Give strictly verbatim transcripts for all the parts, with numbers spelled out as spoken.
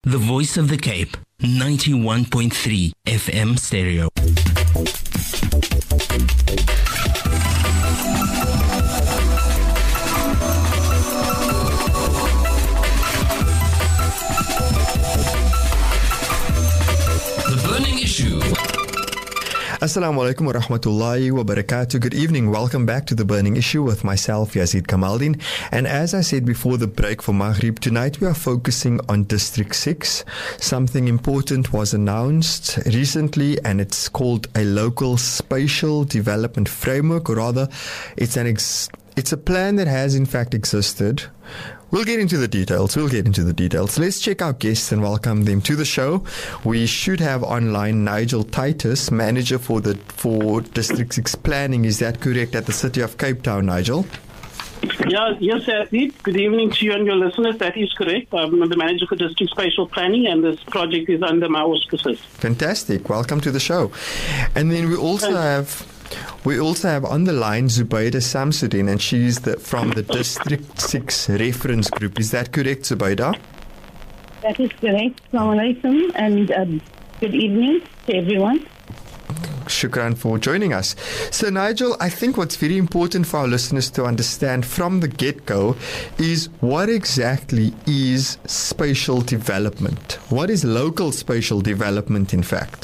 The Voice of the Cape, ninety-one point three F M stereo. The Burning Issue. Assalamu alaikum wa rahmatullahi wa barakatuh. Good evening. Welcome back to The Burning Issue with myself, Yazid Kamaldeen. And as I said before the break for Maghrib, tonight we are focusing on District six. Something important was announced recently, and it's called a Local Spatial Development Framework, or rather, it's an ex- it's a plan that has in fact existed. We'll get into the details. We'll get into the details. Let's check our guests and welcome them to the show. We should have online Nigel Titus, manager for the for District six Planning. Is that correct, at the City of Cape Town, Nigel? Yeah, yes, Yazid. Good evening to you and your listeners. That is correct. I'm the manager for District Spatial Planning, and this project is under my auspices. Fantastic. Welcome to the show. And then we also have... We also have on the line Zubaida Samsudin, and she's the, from the District six Reference Group. Is that correct, Zubaida? That is correct. Assalamu alaikum, and um, good evening to everyone. Shukran for joining us. So, Nigel, I think what's very important for our listeners to understand from the get-go is what exactly is spatial development? What is local spatial development, in fact?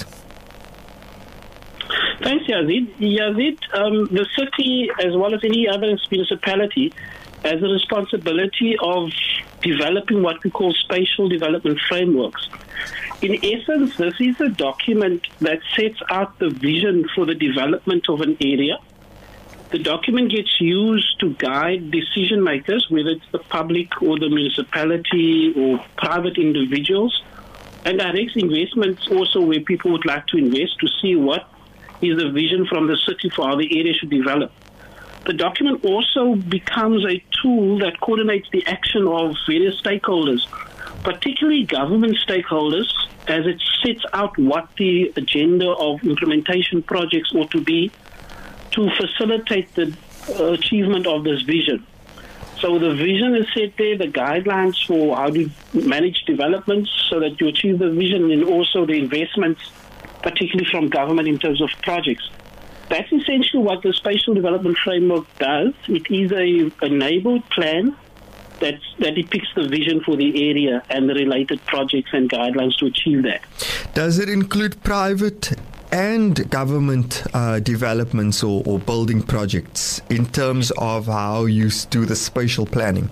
Thanks, Yazid. Yazid, um, the city, as well as any other municipality, has a responsibility of developing what we call spatial development frameworks. In essence, this is a document that sets out the vision for the development of an area. The document gets used to guide decision makers, whether it's the public or the municipality or private individuals, and directs investments also where people would like to invest to see what is the vision from the city for how the area should develop. The document also becomes a tool that coordinates the action of various stakeholders, particularly government stakeholders, as it sets out what the agenda of implementation projects ought to be to facilitate the uh, achievement of this vision. So the vision is set there, the guidelines for how to manage developments so that you achieve the vision, and also the investments, particularly from government in terms of projects. That's essentially what the Spatial Development Framework does. It is a enabled plan that's, that depicts the vision for the area and the related projects and guidelines to achieve that. Does it include private and government uh, developments or, or building projects in terms of how you do the spatial planning?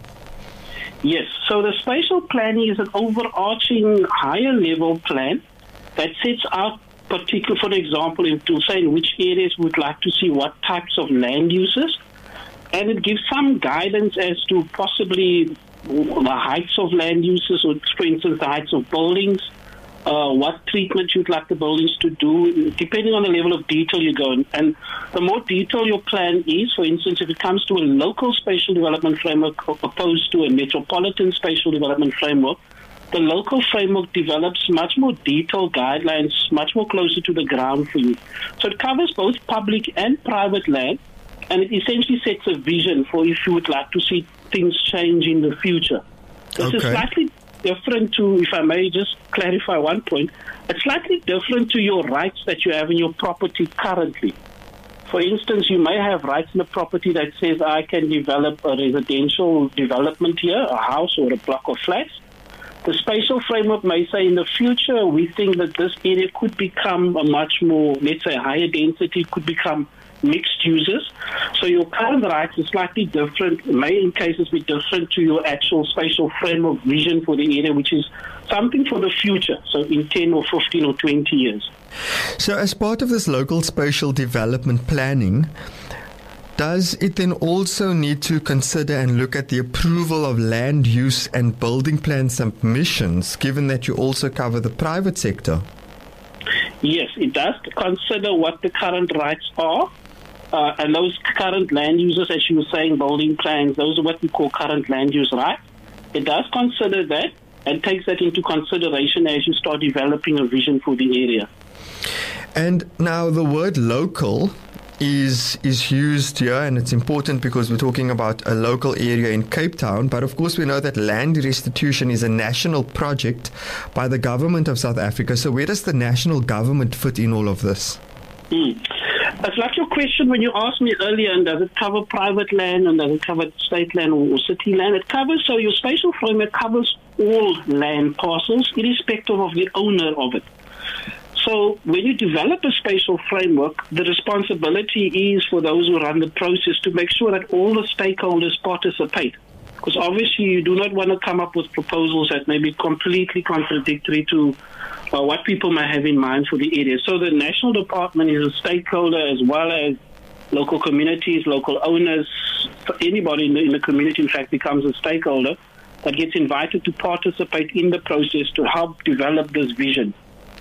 Yes. So the spatial planning is an overarching higher level plan that sets out particular, for example, in, to say in which areas we would like to see what types of land uses, and it gives some guidance as to possibly the heights of land uses, or for instance, the heights of buildings, uh, what treatment you'd like the buildings to do, depending on the level of detail you go in. And the more detailed your plan is, for instance, if it comes to a local spatial development framework opposed to a metropolitan spatial development framework, the local framework develops much more detailed guidelines, much more closer to the ground for you. So it covers both public and private land, and it essentially sets a vision for if you would like to see things change in the future. This okay. is slightly different to, if I may just clarify one point, it's slightly different to your rights that you have in your property currently. For instance, you may have rights in a property that says, I can develop a residential development here, a house or a block of flats. The spatial framework may say in the future, we think that this area could become a much more, let's say, higher density, could become mixed uses. So your current rights is slightly different, may in cases be different to your actual spatial framework vision for the area, which is something for the future, so in ten or fifteen or twenty years. So as part of this local spatial development planning, does it then also need to consider and look at the approval of land use and building plan submissions, given that you also cover the private sector? Yes, it does consider what the current rights are, uh, and those current land uses, as you were saying, building plans, those are what we call current land use rights. It does consider that and takes that into consideration as you start developing a vision for the area. And now the word local is is used here, and it's important because we're talking about a local area in Cape Town. But of course, we know that land restitution is a national project by the government of South Africa. So where does the national government fit in all of this? Mm. It's like your question when you asked me earlier, and does it cover private land and does it cover state land or city land? It covers, so your spatial framework covers all land parcels, irrespective of the owner of it. So when you develop a spatial framework, the responsibility is for those who run the process to make sure that all the stakeholders participate. Because obviously you do not want to come up with proposals that may be completely contradictory to uh, what people may have in mind for the area. So the national department is a stakeholder as well as local communities, local owners. Anybody in the, in the community, in fact, becomes a stakeholder that gets invited to participate in the process to help develop this vision.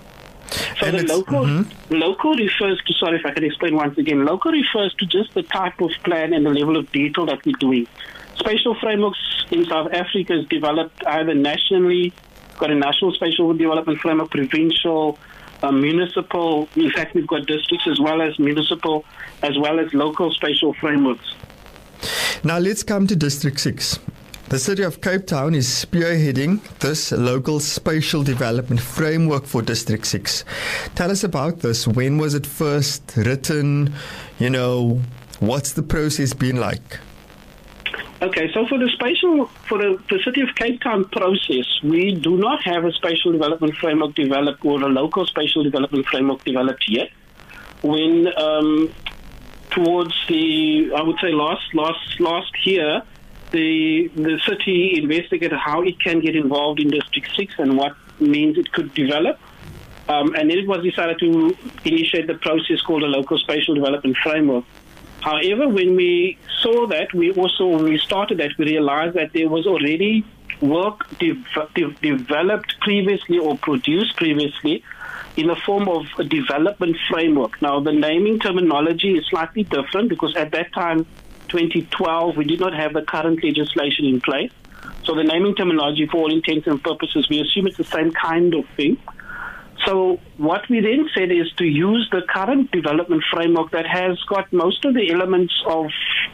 So and the local mm-hmm. local refers to, sorry if I can explain once again, local refers to just the type of plan and the level of detail that we're doing. Spatial frameworks in South Africa is developed either nationally, got a national spatial development framework, provincial, uh, municipal. In fact, we've got districts as well as municipal, as well as local spatial frameworks. Now let's come to District six. The City of Cape Town is spearheading this local spatial development framework for District six. Tell us about this. When was it first written? You know, what's the process been like? Okay, so for the spatial, for the, the City of Cape Town process, we do not have a spatial development framework developed or a local spatial development framework developed yet. When um, towards the, I would say last last last year, the the city investigated how it can get involved in District six and what means it could develop. Um, and then it was decided to initiate the process called a local spatial development framework. However, when we saw that, we also, when we started that, we realized that there was already work de- de- developed previously or produced previously in the form of a development framework. Now, the naming terminology is slightly different because at that time, twenty twelve, we did not have the current legislation in place. So the naming terminology, for all intents and purposes, we assume it's the same kind of thing. So what we then said is to use the current development framework that has got most of the elements of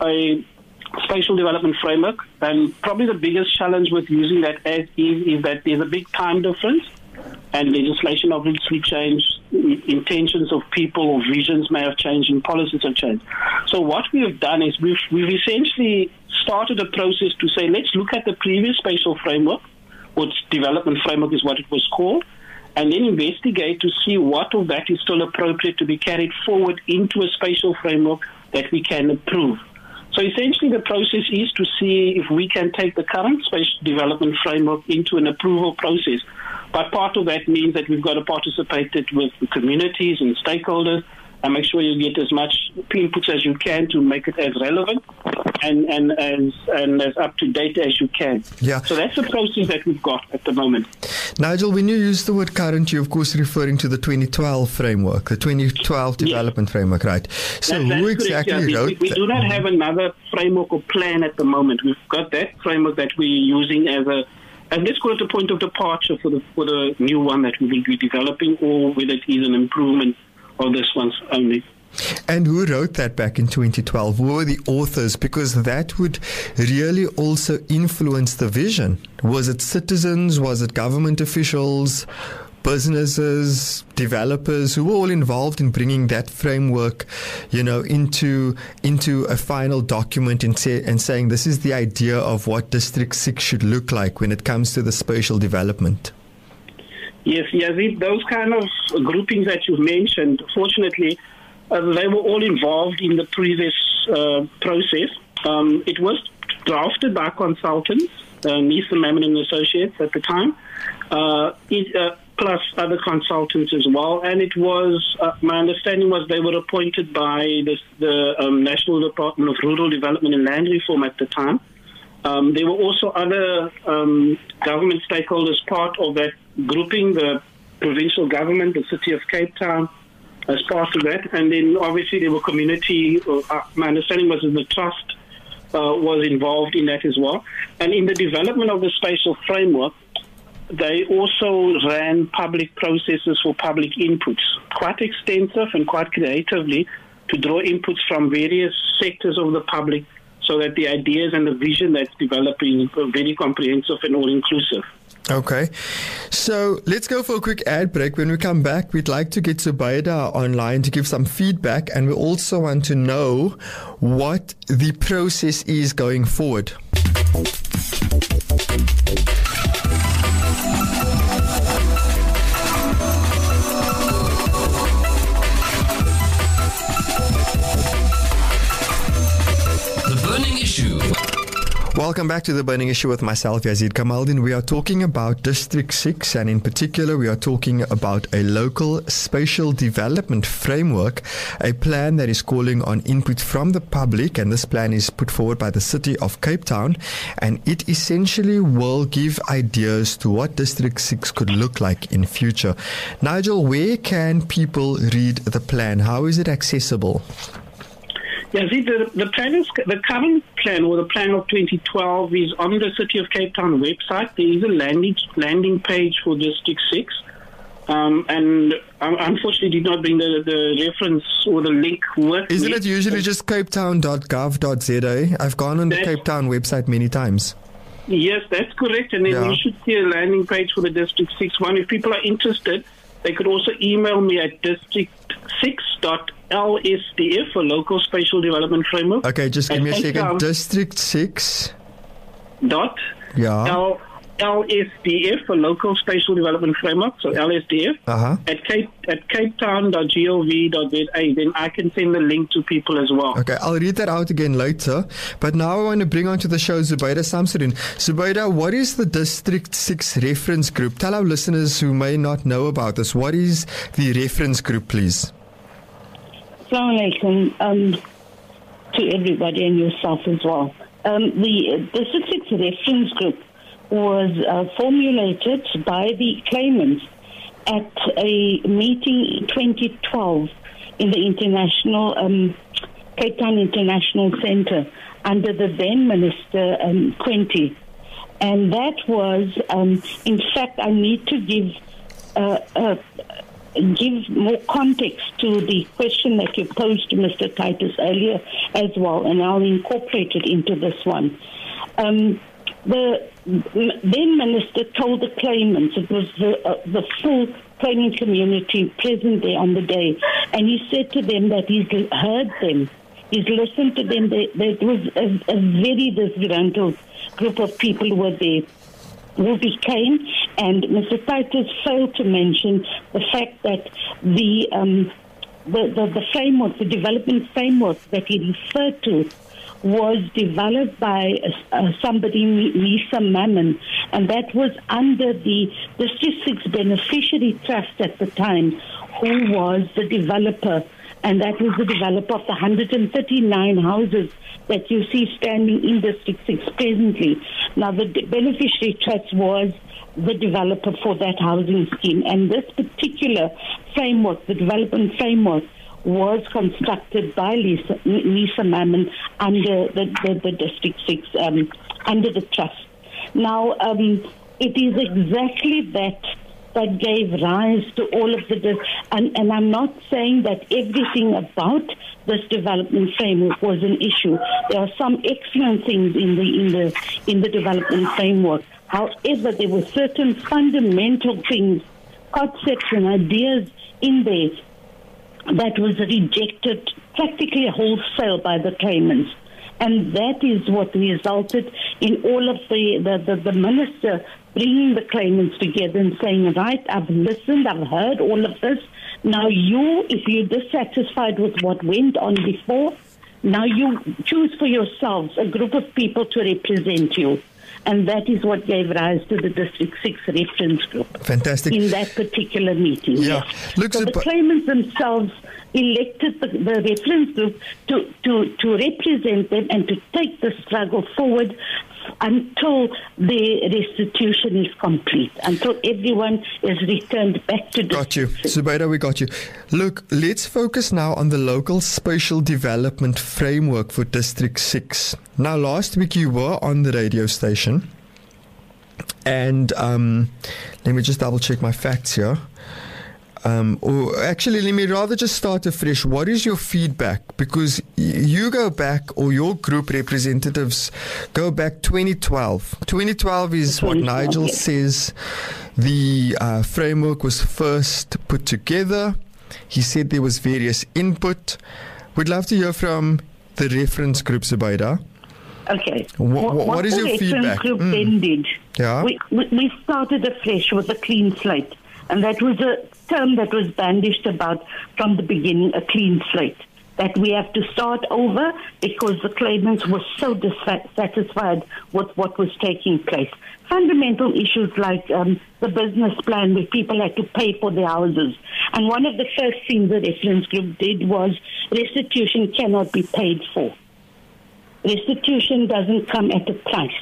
a spatial development framework. And probably the biggest challenge with using that as is is that there's a big time difference and legislation obviously changed, intentions of people or visions may have changed and policies have changed. So what we have done is we've, we've essentially started a process to say, let's look at the previous spatial framework, or development framework is what it was called, and then investigate to see what of that is still appropriate to be carried forward into a spatial framework that we can approve. So essentially the process is to see if we can take the current spatial development framework into an approval process. But part of that means that we've got to participate it with the communities and stakeholders and make sure you get as much inputs as you can to make it as relevant and, and, as, and as up to date as you can. Yeah. So that's the process that we've got at the moment. Nigel, when you use the word current, you're of course referring to the twenty twelve framework, the twenty twelve development yes. framework, right? So that, who exactly correct, yeah. wrote we, we, we do not have another framework or plan at the moment. We've got that framework that we're using as a And let's call it a point of departure for the for the new one that we will be developing, or whether it is an improvement of this one's only. And who wrote that back in twenty twelve? Who were the authors? Because that would really also influence the vision. Was it citizens? Was it government officials? Businesses, developers, who were all involved in bringing that framework, you know, into into a final document and say, and saying this is the idea of what District six should look like when it comes to the spatial development. Yes, Yazid, those kind of groupings that you mentioned, fortunately, uh, they were all involved in the previous uh, process. Um, it was drafted by consultants, uh, Neeson Mammon and Associates at the time. Uh, it, uh, plus other consultants as well. And it was, uh, my understanding was they were appointed by this, the um, National Department of Rural Development and Land Reform at the time. Um, there were also other um, government stakeholders part of that grouping, the provincial government, the City of Cape Town, as part of that. And then obviously there were community, uh, my understanding was that the trust uh, was involved in that as well. And in the development of the spatial framework, they also ran public processes for public inputs, quite extensive and quite creatively, to draw inputs from various sectors of the public so that the ideas and the vision that's developing are very comprehensive and all-inclusive. Okay, so let's go for a quick ad break. When we come back, we'd like to get Zubaida online to give some feedback, and we also want to know what the process is going forward. The Burning Issue. Welcome back to The Burning Issue with myself, Yazid Kamaldeen. We are talking about District six, and in particular, we are talking about a local spatial development framework, a plan that is calling on input from the public, and this plan is put forward by the City of Cape Town, and it essentially will give ideas to what District six could look like in future. Nigel, where can people read the plan? How is it accessible? Yeah, see, the, the plan is, the current plan, or the plan of twenty twelve, is on the City of Cape Town website. There is a landing landing page for District six, um, and um, unfortunately did not bring the, the reference or the link with Isn't me. it usually just cape town dot gov dot za? I've gone on the That's- Cape Town website many times. Yes, that's correct, and then Yeah. you should see a landing page for the District six one. If people are interested, they could also email me at district six dot L S D F for Local Spatial Development Framework. Okay, just give at me a Cape second. Town District six. Dot Yeah. L L S D F for Local Spatial Development Framework, so L S D F Uh-huh. at Cape at cape town dot gov dot za. Then I can send the link to people as well. Okay, I'll read that out again later. But now I want to bring onto the show Zubaida Samsudeen. Zubaida, what is the District six reference group? Tell our listeners who may not know about this. What is the reference group, please? Assalamu alaikum, um, to everybody and yourself as well. Um, the uh, District six reference group was uh, formulated by the claimants at a meeting in twenty twelve in the International um, Cape Town International Centre under the then Minister um, Quinty. And that was, um, in fact, I need to give uh, uh, give more context to the question that you posed to Mister Titus earlier as well, and I'll incorporate it into this one. Um, the then minister told the claimants, it was the, uh, the full claimant community present there on the day, and he said to them that he's heard them, he's listened to them. There, there was a, a very disgruntled group of people who were there who became, and Mister Titus failed to mention the fact that the, um, the, the, the framework, the development framework that he referred to was developed by uh, somebody, Lisa Mammon, and that was under the District six Beneficiary Trust at the time, who was the developer, and that was the developer of the one hundred thirty-nine houses that you see standing in District six presently. Now, the Beneficiary Trust was the developer for that housing scheme, and this particular framework, the development framework, was constructed by Lisa, Lisa Mammon under the, the, the District six, um, under the trust. Now, um, it is exactly that that gave rise to all of the, and, and I'm not saying that everything about this development framework was an issue. There are some excellent things in the in the in the development framework. However, there were certain fundamental things, concepts and ideas in there that was rejected practically wholesale by the claimants. And that is what resulted in all of the, the, the, the minister bringing the claimants together and saying, right, I've listened, I've heard all of this. Now you, if you're dissatisfied with what went on before, now you choose for yourselves a group of people to represent you. And that is what gave rise to the District six reference group. Fantastic. In that particular meeting. Yeah. Yes. Look, so the Zup- claimants themselves elected the, the reference group to, to, to represent them and to take the struggle forward until the restitution is complete, until everyone is returned back to Got you. District six. Zubaida, we got you. Look, let's focus now on the local spatial development framework for District six. Now, last week you were on the radio station, and um, let me just double check my facts here. Um, or actually, let me rather just start afresh. What is your feedback? Because you go back, or your group representatives go back twenty twelve. twenty twelve is what Nigel yes. says the uh, framework was first put together. He said there was various input. We'd love to hear from the reference group, Zubaida. Okay. What, what, what is your feedback? What the reference group mm. then did, yeah. we, we, we started afresh with a clean slate. And that was a term that was bandished about from the beginning, a clean slate. That we have to start over because the claimants were so dissatisfied with what was taking place. Fundamental issues like um, the business plan where people had to pay for their houses. And one of the first things the reference group did was restitution cannot be paid for. Restitution doesn't come at a price.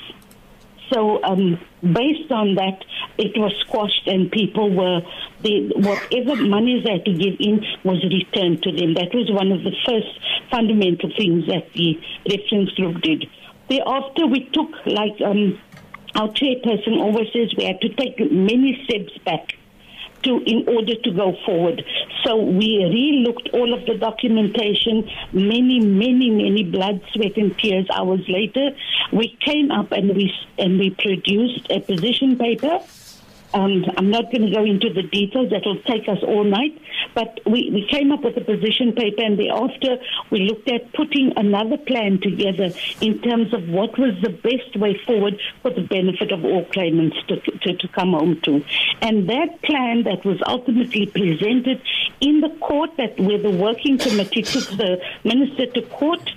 So um, based on that, it was squashed and people were, they, whatever monies they had to give in was returned to them. That was one of the first fundamental things that the reference group did. Thereafter, we took, like um, our chairperson always says, we had to take many steps back to in order to go forward. So we re-looked all of the documentation, many, many, many blood, sweat and tears. Hours later, we came up and we and we produced a position paper. Um, I'm not going to go into the details. That will take us all night. But we, we came up with a position paper, and thereafter we looked at putting another plan together in terms of what was the best way forward for the benefit of all claimants to, to, to come home to. And that plan that was ultimately presented in the court, that where the working committee took the minister to court,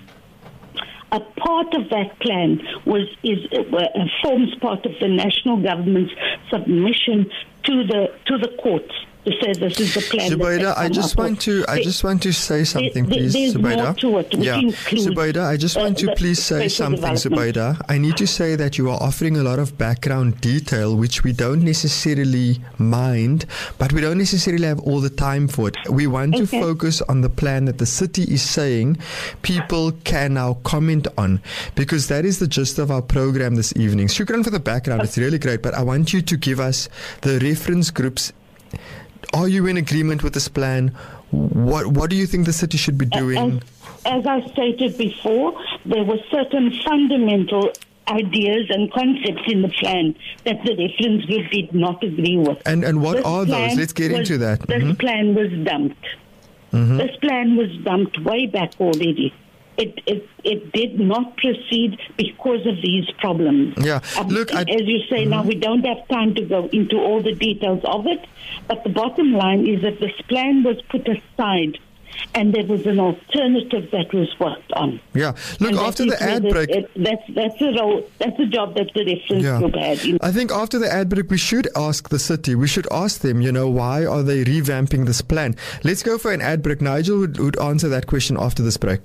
a part of that plan was is uh, forms part of the national government's submission to the to the courts to say this is the plan. Zubaida, I just want to I just want to say something, there, please, there's Zubaida. More to it, which yeah, Zubaida, I just want uh, to please say something, Zubaida. I need to say that you are offering a lot of background detail, which we don't necessarily mind, but we don't necessarily have all the time for it. We want okay. to focus on the plan that the city is saying people can now comment on, because that is the gist of our program this evening. Shukran for the background; it's really great. But I want you to give us the reference groups. Are you in agreement with this plan? What What do you think the city should be doing? As, as I stated before, there were certain fundamental ideas and concepts in the plan that the reference group did not agree with. And and what this are those? Let's get was, into that. This mm-hmm. plan was dumped. Mm-hmm. This plan was dumped way back already. It, it it did not proceed because of these problems. Yeah, um, look, I, as you say, mm-hmm. now we don't have time to go into all the details of it, but the bottom line is that this plan was put aside and there was an alternative that was worked on. Yeah, look, and after the ad break... It, that's, that's, a role, that's a job that the reference yeah. group had. In- I think after the ad break, we should ask the city, we should ask them, you know, why are they revamping this plan? Let's go for an ad break. Nigel would, would answer that question after this break.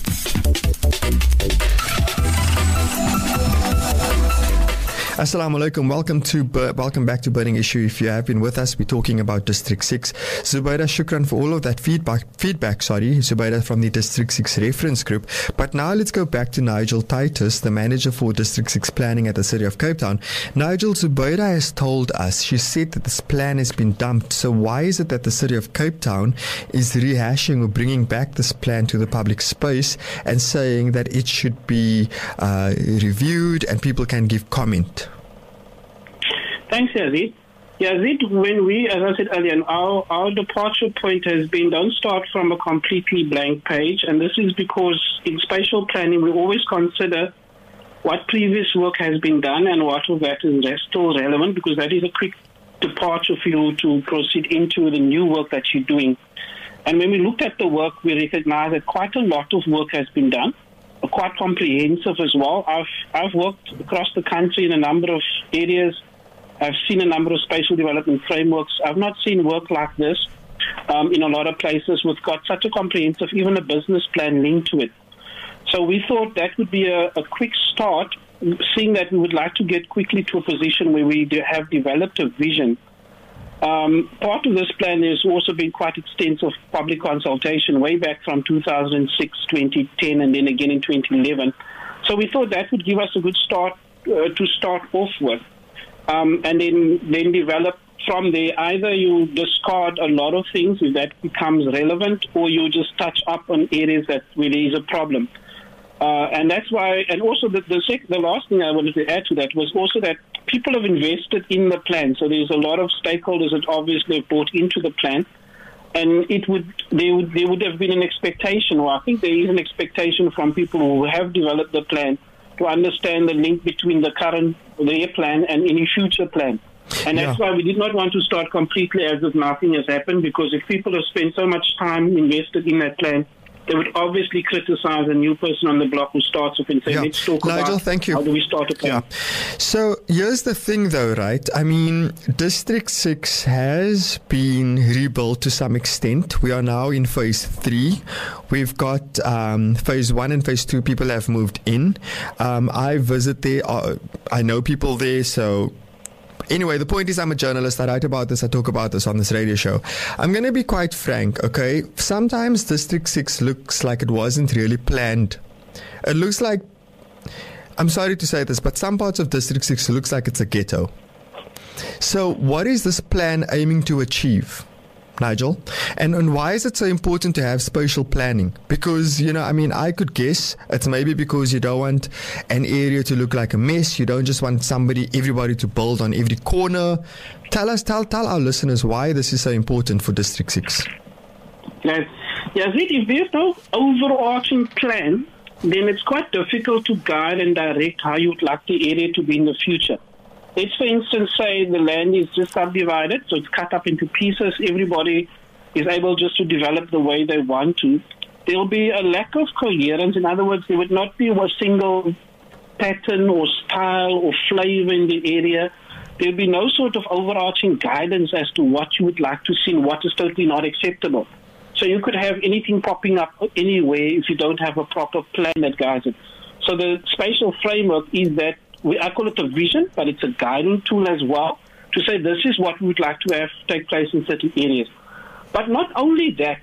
Assalamu alaikum. Welcome to welcome back to Burning Issue. If you have been with us, we're talking about District six. Zubaida, shukran for all of that feedback. Feedback, sorry, Zubaida from the District six reference group. But now let's go back to Nigel Titus, the manager for District six planning at the City of Cape Town. Nigel, Zubaida has told us, she said that this plan has been dumped. So why is it that the City of Cape Town is rehashing or bringing back this plan to the public space and saying that it should be uh, reviewed and people can give comment? Thanks, Yazid. Yazid, when we, as I said earlier, our, our departure point has been don't start from a completely blank page, and this is because in spatial planning we always consider what previous work has been done and what of that is still relevant, because that is a quick departure for you to proceed into the new work that you're doing. And when we looked at the work, we recognized that quite a lot of work has been done, quite comprehensive as well. I've I've worked across the country in a number of areas. I've seen a number of spatial development frameworks. I've not seen work like this um, in a lot of places. We've got such a comprehensive, even a business plan linked to it. So we thought that would be a, a quick start, seeing that we would like to get quickly to a position where we have developed a vision. Um, part of this plan has also been quite extensive public consultation way back from two thousand six, twenty ten, and then again in twenty eleven. So we thought that would give us a good start uh, to start off with. Um, and then, then develop from there, either you discard a lot of things if that becomes relevant, or you just touch up on areas that where there is a problem. Uh, and that's why, and also the the, sec, the last thing I wanted to add to that was also that people have invested in the plan. So there's a lot of stakeholders that obviously have bought into the plan. And it would there would there would have been an expectation, or I think there is an expectation from people who have developed the plan to understand the link between the current their plan and any future plan. And that's yeah. why we did not want to start completely as if nothing has happened, because if people have spent so much time invested in that plan, they would obviously criticize a new person on the block who starts up and say, yeah. let's talk Nigel, about thank you. how do we start a plan. Yeah. So here's the thing though, right? I mean, District six has been rebuilt to some extent. We are now in phase three. We've got um, phase one and phase two. People have moved in. Um, I visit there. Uh, I know people there, so... Anyway, the point is I'm a journalist. I write about this. I talk about this on this radio show. I'm going to be quite frank, okay? Sometimes District six looks like it wasn't really planned. It looks like, I'm sorry to say this, but some parts of District six looks like it's a ghetto. So what is this plan aiming to achieve, Nigel? And, and why is it so important to have spatial planning? Because, you know, I mean, I could guess it's maybe because you don't want an area to look like a mess. You don't just want somebody, everybody to build on every corner. Tell us, tell, tell our listeners why this is so important for District six. Yes, yes. If there's no overarching plan, then it's quite difficult to guide and direct how you'd like the area to be in the future. Let's, for instance, say the land is just subdivided, so it's cut up into pieces. Everybody is able just to develop the way they want to. There will be a lack of coherence. In other words, there would not be a single pattern or style or flavor in the area. There will be no sort of overarching guidance as to what you would like to see and what is totally not acceptable. So you could have anything popping up anywhere if you don't have a proper plan that guides it. So the spatial framework is that, We, I call it a vision, but it's a guiding tool as well to say this is what we would like to have take place in certain areas. But not only that,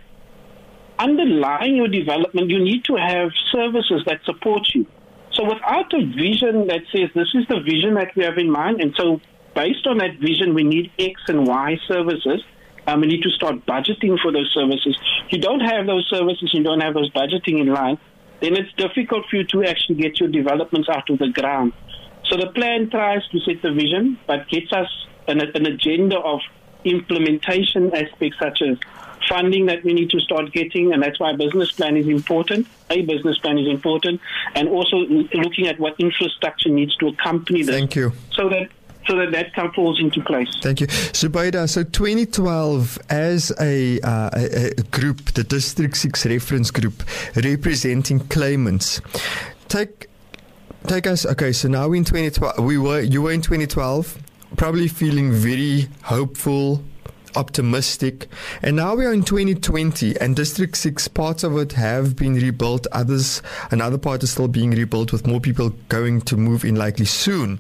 underlying your development, you need to have services that support you. So without a vision that says this is the vision that we have in mind, and so based on that vision, we need X and Y services, um, we need to start budgeting for those services. If you don't have those services, you don't have those budgeting in line, then it's difficult for you to actually get your developments out of the ground. So the plan tries to set the vision, but gets us an, an agenda of implementation aspects such as funding that we need to start getting, and that's why a business plan is important. A business plan is important, and also looking at what infrastructure needs to accompany this. Thank you. So that so that that can falls into place. Thank you. Zubaida, so twenty twelve, as a, uh, a, a group, the District six Reference Group, representing claimants, take... Take us, okay, so now in twenty twelve, we were, you were in twenty twelve, probably feeling very hopeful, optimistic, and now we are in twenty twenty, and District six, parts of it have been rebuilt, others, another part is still being rebuilt with more people going to move in likely soon.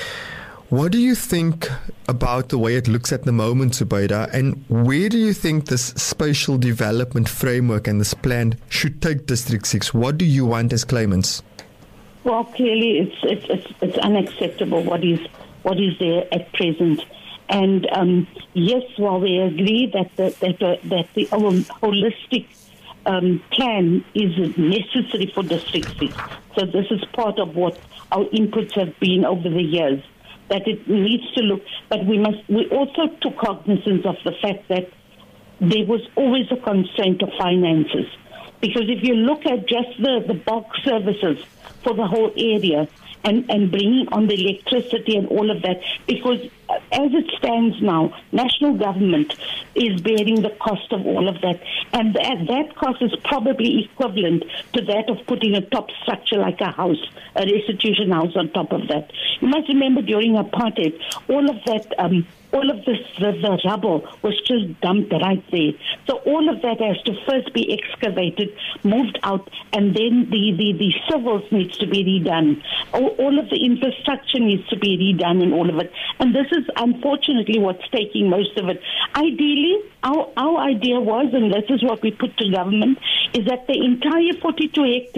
What do you think about the way it looks at the moment, Zubaida, and where do you think this spatial development framework and this plan should take District six? What do you want as claimants? Well, clearly, it's it's it's, it's unacceptable what is what is there at present, and um, yes, while we agree that the, that the, that the holistic um, plan is necessary for District six, so this is part of what our inputs have been over the years. That it needs to look, but we must. We also took cognizance of the fact that there was always a constraint of finances, because if you look at just the the bulk services for the whole area and, and bringing on the electricity and all of that, because as it stands now, national government is bearing the cost of all of that. And that, that cost is probably equivalent to that of putting a top structure like a house, a restitution house on top of that. You must remember during apartheid, all of that, um, all of this, the, the rubble was just dumped right there. So all of that has to first be excavated, moved out, and then the, the, the civils needs to be redone. All, all of the infrastructure needs to be redone and all of it. And this is unfortunately what's taking most of it. Ideally, our, our idea was, and this is what we put to government, is that the entire forty-two hectares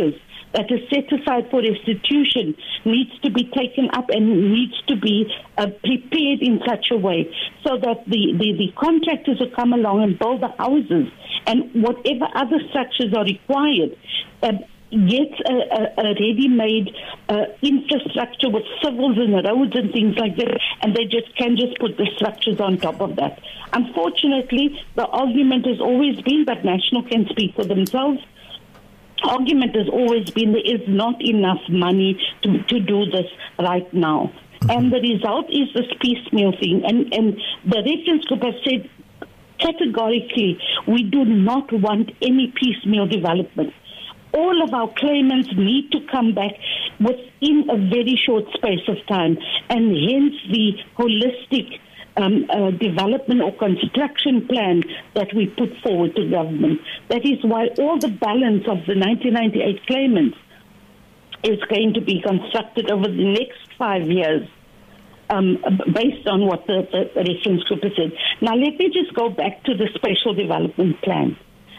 that is set aside for restitution needs to be taken up and needs to be uh, prepared in such a way so that the, the, the contractors will come along and build the houses and whatever other structures are required, uh, get a, a, a ready-made uh, infrastructure with civils and roads and things like that, and they just can just put the structures on top of that. Unfortunately, the argument has always been, but National can speak for themselves, argument has always been there is not enough money to, to do this right now. Mm-hmm. And the result is this piecemeal thing. And, and the reference group has said categorically, we do not want any piecemeal development. All of our claimants need to come back within a very short space of time, and hence the holistic um, uh, development or construction plan that we put forward to government. That is why all the balance of the nineteen ninety-eight claimants is going to be constructed over the next five years. Um, based on what the, the reference group has said. Now, let me just go back to the Spatial Development Plan.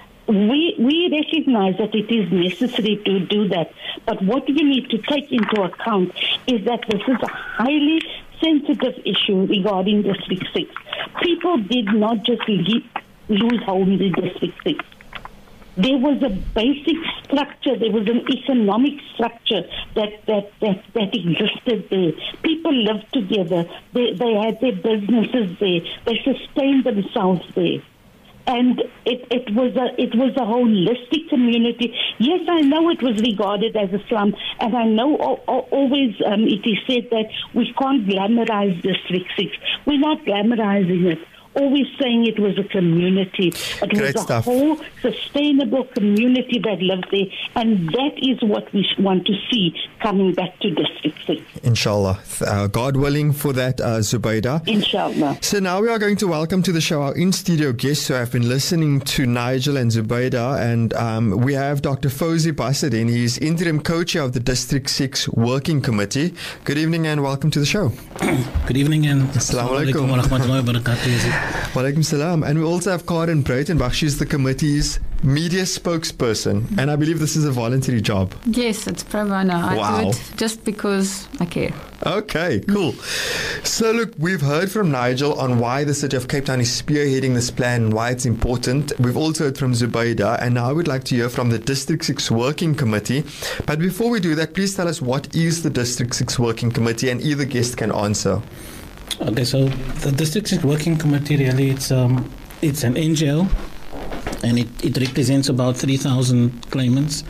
We we recognize that it is necessary to do that, but what we need to take into account is that this is a highly sensitive issue regarding District six. People did not just leave, lose homes in District six. There was a basic structure, there was an economic structure that, that, that, that existed there. People lived together, they, they had their businesses there, they sustained themselves there. And it, it was a it was a holistic community. Yes, I know it was regarded as a slum, and I know o- o- always um, it is said that we can't glamorize District six. We're not glamorizing it. Always saying it was a community. It Great was a stuff. whole sustainable community that lived there, and that is what we want to see coming back to District six. Inshallah. Uh, God willing for that, uh, Zubaida. Inshallah. So now we are going to welcome to the show our in-studio guests who have been listening to Nigel and Zubaida, and um, we have Doctor Fawzi Basadin. He's interim co-chair of the District six Working Committee. Good evening and welcome to the show. Good evening and Assalamu alaikum wa rahmatullahi wa barakatuh. Wa alaikum salam. And we also have Karen Breitenbach. She's the committee's media spokesperson, and I believe this is a voluntary job. Yes, it's pro bono. I Wow. do it just because I care. Okay, cool. So look, we've heard from Nigel on why the City of Cape Town is spearheading this plan and why it's important. We've also heard from Zubaida, and now I would like to hear from the District six Working Committee. But before we do that, please tell us what is the District six Working Committee, and either guest can answer. Okay, so the District six Working Committee really it's um it's an N G O, and it, it represents about three thousand claimants.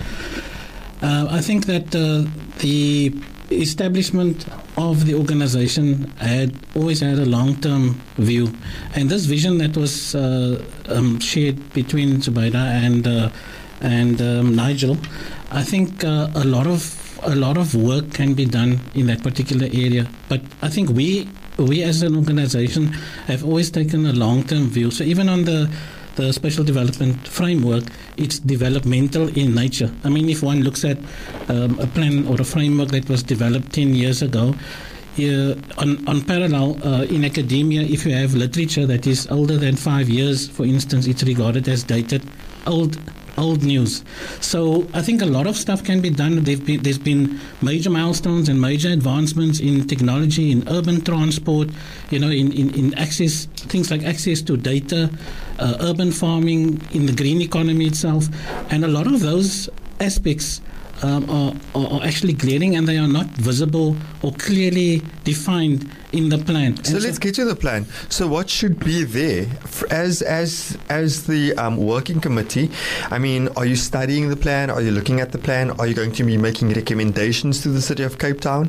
Uh, I think that uh, the establishment of the organization had always had a long-term view, and this vision that was uh, um, shared between Zubaida and uh, and um, Nigel, I think uh, a lot of a lot of work can be done in that particular area. But I think we we as an organization have always taken a long-term view. So even on the the special development framework, it's developmental in nature. I mean, if one looks at um, a plan or a framework that was developed ten years ago, uh, on, on parallel, uh, in academia, if you have literature that is older than five years, for instance, it's regarded as dated, old old news. So I think a lot of stuff can be done. There've been, there's been major milestones and major advancements in technology, in urban transport, you know, in, in, in access, things like access to data, uh, urban farming, in the green economy itself. And a lot of those aspects um, are, are, are actually glaring, and they are not visible or clearly defined in the plan. So And let's get to the plan. So what should be there F- as as as the um, working committee? I mean, are you studying the plan? Are you looking at the plan? Are you going to be making recommendations to the City of Cape Town?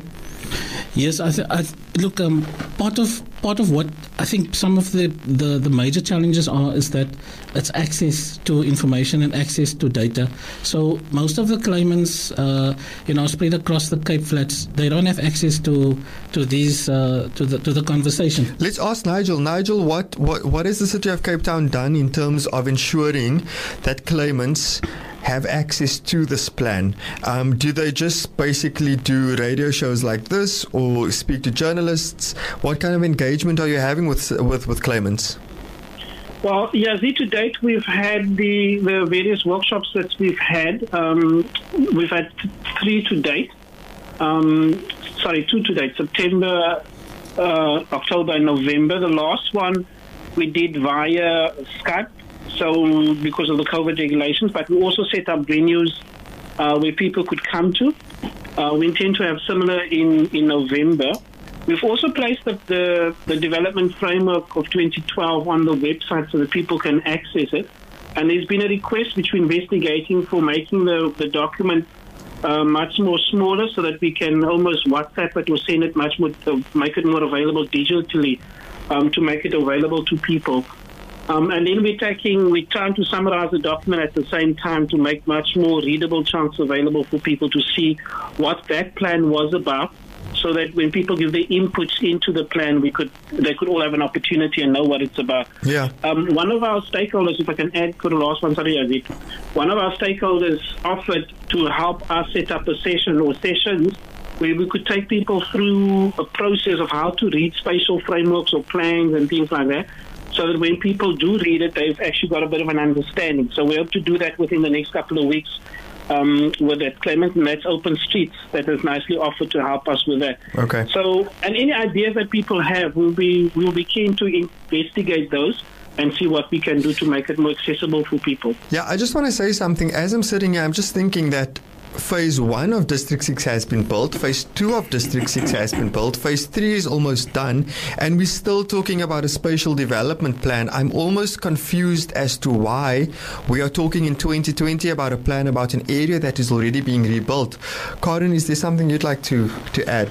Yes, I, th- I th- look. Um, part of part of what I think some of the, the, the major challenges are is that it's access to information and access to data. So most of the claimants, uh, you know, spread across the Cape Flats, they don't have access to to these uh, to the to the conversation. Let's ask Nigel. Nigel, what, what what has the City of Cape Town done in terms of ensuring that claimants have access to this plan? Um, do they just basically do radio shows like this, or speak to journalists? What kind of engagement are you having with with, with claimants? Well, Yazid, to date, we've had the, the various workshops that we've had. Um, we've had three to date. Um, sorry, two to date, September, uh, October and November. The last one we did via Skype, so because of the COVID regulations, but we also set up venues uh, where people could come to. Uh, we intend to have similar in, in November. We've also placed the, the, the development framework of twenty twelve on the website so that people can access it. And there's been a request which we're investigating for making the, the document uh, much more smaller so that we can almost WhatsApp it or send it much more, uh, make it more available digitally um, to make it available to people. Um, and then we're taking, we're trying to summarize the document at the same time to make much more readable chunks available for people to see what that plan was about, so that when people give their inputs into the plan, we could they could all have an opportunity and know what it's about. Yeah. Um, one of our stakeholders, if I can add for the last one, sorry, Yazid, one of our stakeholders offered to help us set up a session or sessions where we could take people through a process of how to read spatial frameworks or plans and things like that, so that when people do read it, they've actually got a bit of an understanding. So we hope to do that within the next couple of weeks um, with that Clement, and that's Open Streets that is nicely offered to help us with that. Okay. So, and any ideas that people have, we'll be we'll be keen to investigate those and see what we can do to make it more accessible for people. Yeah, I just want to say something. As I'm sitting here, I'm just thinking that Phase one of District six has been built. Phase two of District six has been built. Phase three is almost done. And we're still talking about a spatial development plan. I'm almost confused as to why we are talking in twenty twenty about a plan about an area that is already being rebuilt. Karen, is there something you'd like to, to add?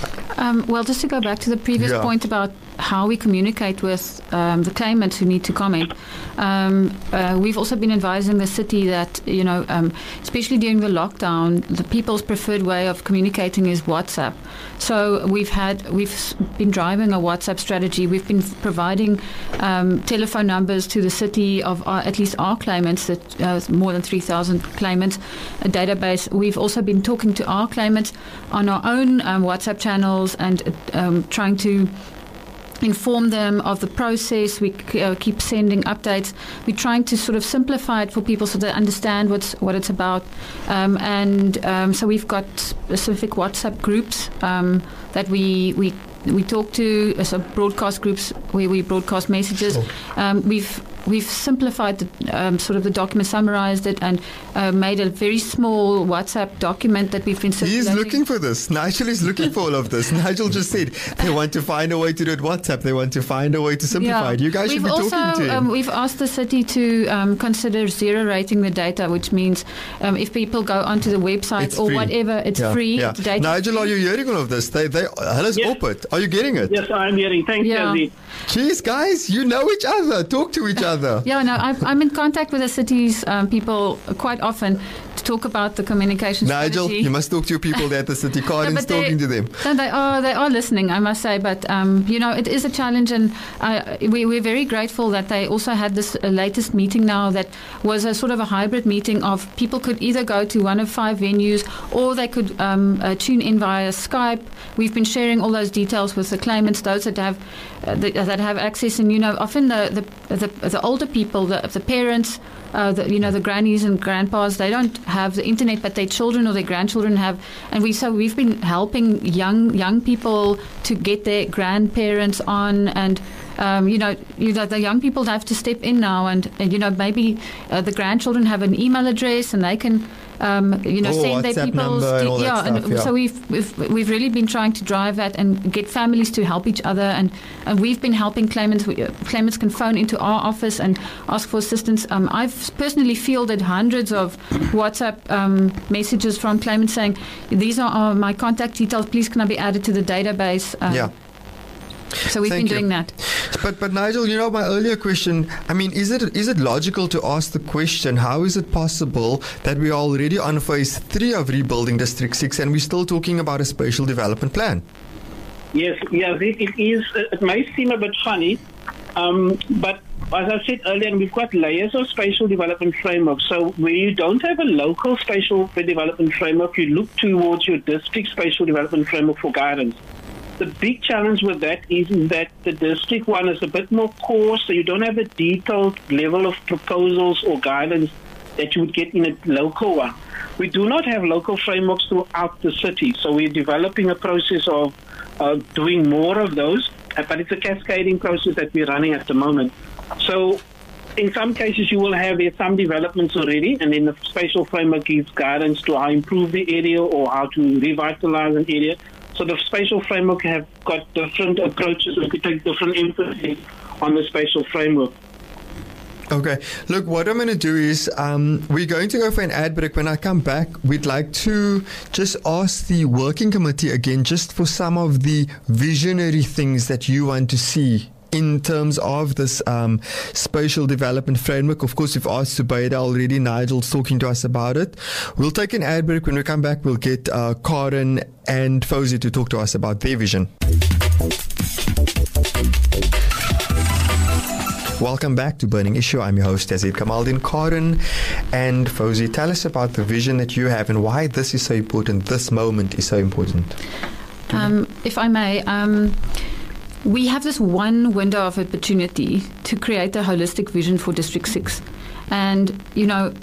Um, well, just to go back to the previous Yeah. point about how we communicate with um, the claimants who need to comment. Um, uh, we've also been advising the city that, you know, um, especially during the lockdown, the people's preferred way of communicating is WhatsApp. So we've had, we've been driving a WhatsApp strategy. We've been providing um, telephone numbers to the city of our, at least our claimants, that uh, more than three thousand claimants, a database. We've also been talking to our claimants on our own um, WhatsApp channels and um, trying to inform them of the process. We uh, keep sending updates. We're trying to sort of simplify it for people so they understand what's what it's about. Um, and um, so we've got specific WhatsApp groups um, that we we we talk to, uh, so broadcast groups where we broadcast messages. Sure. Um, we've we've simplified the, um, sort of the document, summarized it, and uh, made a very small WhatsApp document that we've been circulating. He's looking for this. Nigel is looking for all of this. Nigel just said they want to find a way to do it WhatsApp. They want to find a way to simplify Yeah. it. You guys we've should be also, talking to him. Um, we've asked the city to um, consider zero rating the data, which means um, if people go onto the website It's or free. whatever, it's Yeah, free. yeah. The data Nigel, are you hearing all of this? They, they, Hulle Yes. op it. Are you getting it? Yes, I'm hearing. Thanks, Yeah. Yazid. Jeez, guys, you know each other. Talk to each other. Yeah, no, I've, I'm in contact with the city's um, people quite often to talk about the communication Nigel, strategy. you must talk to your people there at the city. Karen's but they- talking to them. No, they are they are listening, I must say. But um, you know, it is a challenge, and uh, we, we're very grateful that they also had this uh, latest meeting now that was a sort of a hybrid meeting of people could either go to one of five venues or they could um, uh, tune in via Skype. We've been sharing all those details with the claimants, those that have uh, the, that have access, and you know, often the the the, the older people, the, the parents. Uh, the, you know, the grannies and grandpas, they don't have the internet, but their children or their grandchildren have. And we so we've been helping young young people to get their grandparents on, and um, you know, you know, the young people have to step in now, and, and you know, maybe uh, the grandchildren have an email address and they can. Um, you know, Oh, send their WhatsApp people's number and all that yeah, stuff, and yeah. so we've, we've we've really been trying to drive that and get families to help each other, and, and we've been helping claimants. We- Claimants can phone into our office and ask for assistance. Um, I've personally fielded hundreds of WhatsApp um, messages from claimants saying, "These are uh, my contact details. Please, can I be added to the database?" Um, Yeah. So we've Thank been you. doing that. But but Nigel, you know, my earlier question, I mean, is it is it logical to ask the question, how is it possible that we are already on phase three of rebuilding District six and we're still talking about a spatial development plan? Yes, yes, it, it is. It may seem a bit funny, um, but as I said earlier, we've got layers of spatial development framework. So where you don't have a local spatial development framework, you look towards your district spatial development framework for guidance. The big challenge with that is that the district one is a bit more coarse, so you don't have a detailed level of proposals or guidance that you would get in a local one. We do not have local frameworks throughout the city, so we're developing a process of uh, doing more of those, but it's a cascading process that we're running at the moment. So in some cases you will have there some developments already, and then the spatial framework gives guidance to how to improve the area or how to revitalize an area. So the spatial framework have got different approaches. We could take different emphasis on the spatial framework. Okay. Look, what I'm going to do is um, we're going to go for an ad break. When I come back, we'd like to just ask the working committee again just for some of the visionary things that you want to see in terms of this um, spatial development framework. Of course, we've asked Zubaida already. Nigel's talking to us about it. We'll take an ad break. When we come back, we'll get uh, Karen and Fawzi to talk to us about their vision. Welcome back to Burning Issue. I'm your host, Yazid Kamaldeen. Karen and Fawzi, tell us about the vision that you have and why this is so important, this moment is so important. Um, if I may, um, we have this one window of opportunity to create a holistic vision for District six. And, you know,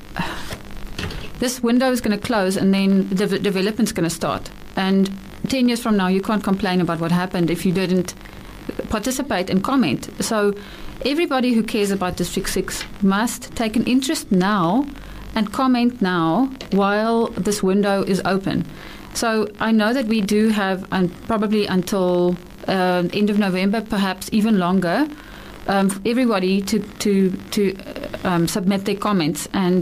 this window is going to close and then the v- development's going to start. And ten years from now, you can't complain about what happened if you didn't participate and comment. So everybody who cares about District six must take an interest now and comment now while this window is open. So I know that we do have um, probably until uh, end of November, perhaps even longer, um, for everybody to to to um, submit their comments. And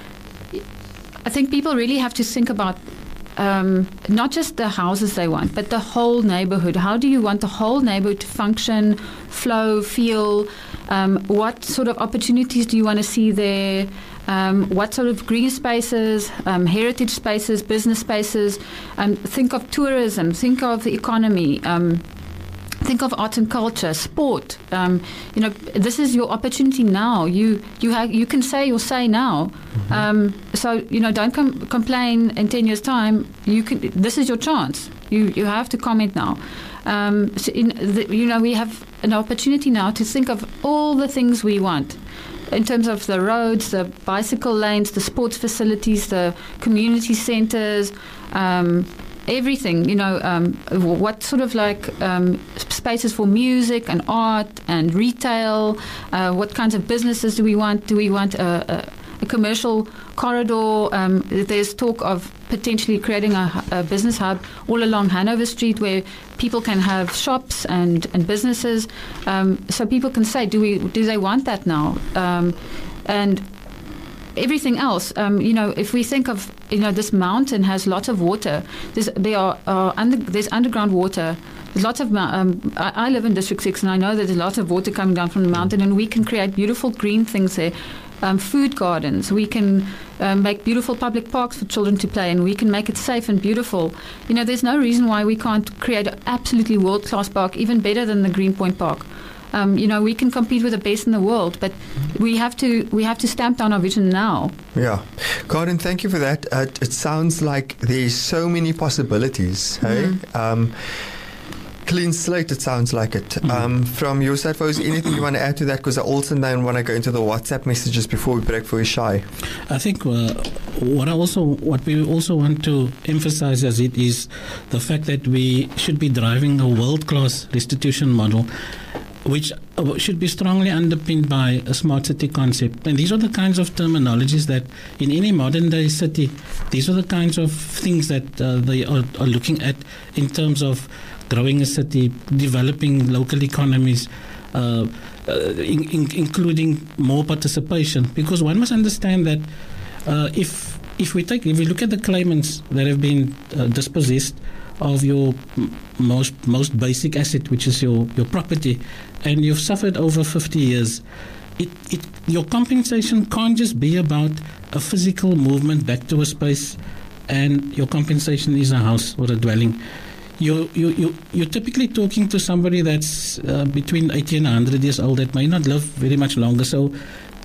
I think people really have to think about Um, not just the houses they want, but the whole neighborhood. How do you want the whole neighborhood to function, flow, feel? Um, what sort of opportunities do you want to see there? Um, what sort of green spaces, um, heritage spaces, business spaces? Um, think of tourism, think of the economy. Um, Think of art and culture, sport. Um, you know, this is your opportunity now. You you have you can say your say now. Mm-hmm. Um, so you know, don't com- complain in ten years' time. You can. This is your chance. You you have to comment now. Um, so in the, you know, we have an opportunity now to think of all the things we want. In terms of the roads, the bicycle lanes, the sports facilities, the community centres, um, everything, you know, um, what sort of like um, spaces for music and art and retail, uh, what kinds of businesses do we want? Do we want a, a, a commercial corridor? Um, there's talk of potentially creating a, a business hub all along Hanover Street where people can have shops and, and businesses. Um, so people can say, do we do they want that now? Um, and everything else, um, you know, if we think of, you know, this mountain has lots of water. There's, there are uh, under, there's underground water. There's lots of. Um, I, I live in District Six, and I know that there's lots of water coming down from the mountain, and we can create beautiful green things there. Um, food gardens. We can um, make beautiful public parks for children to play, and we can make it safe and beautiful. You know, there's no reason why we can't create an absolutely world-class park, even better than the Greenpoint Park. Um, you know, we can compete with the best in the world, but we have to we have to stamp down our vision now. Yeah. Karen, thank you for that. Uh, it sounds like there's so many possibilities. Mm-hmm. Hey? Um, clean slate, it sounds like it. Mm-hmm. Um, from your side, Fawzi, anything you want to add to that? Because I also then want to go into the WhatsApp messages before we break for Ishai. I think uh, what I also what we also want to emphasize as it is the fact that we should be driving a world-class restitution model, which should be strongly underpinned by a smart city concept. And these are the kinds of terminologies that in any modern day city, these are the kinds of things that uh, they are, are looking at in terms of growing a city, developing local economies, uh, uh, in, in, including more participation. Because one must understand that uh, if if we take if we look at the claimants that have been uh, dispossessed of your most most basic asset, which is your, your property, and you've suffered over fifty years, it, it your compensation can't just be about a physical movement back to a space, and your compensation is a house or a dwelling. You you you you're typically talking to somebody that's uh, between eighty and one hundred years old that may not live very much longer. So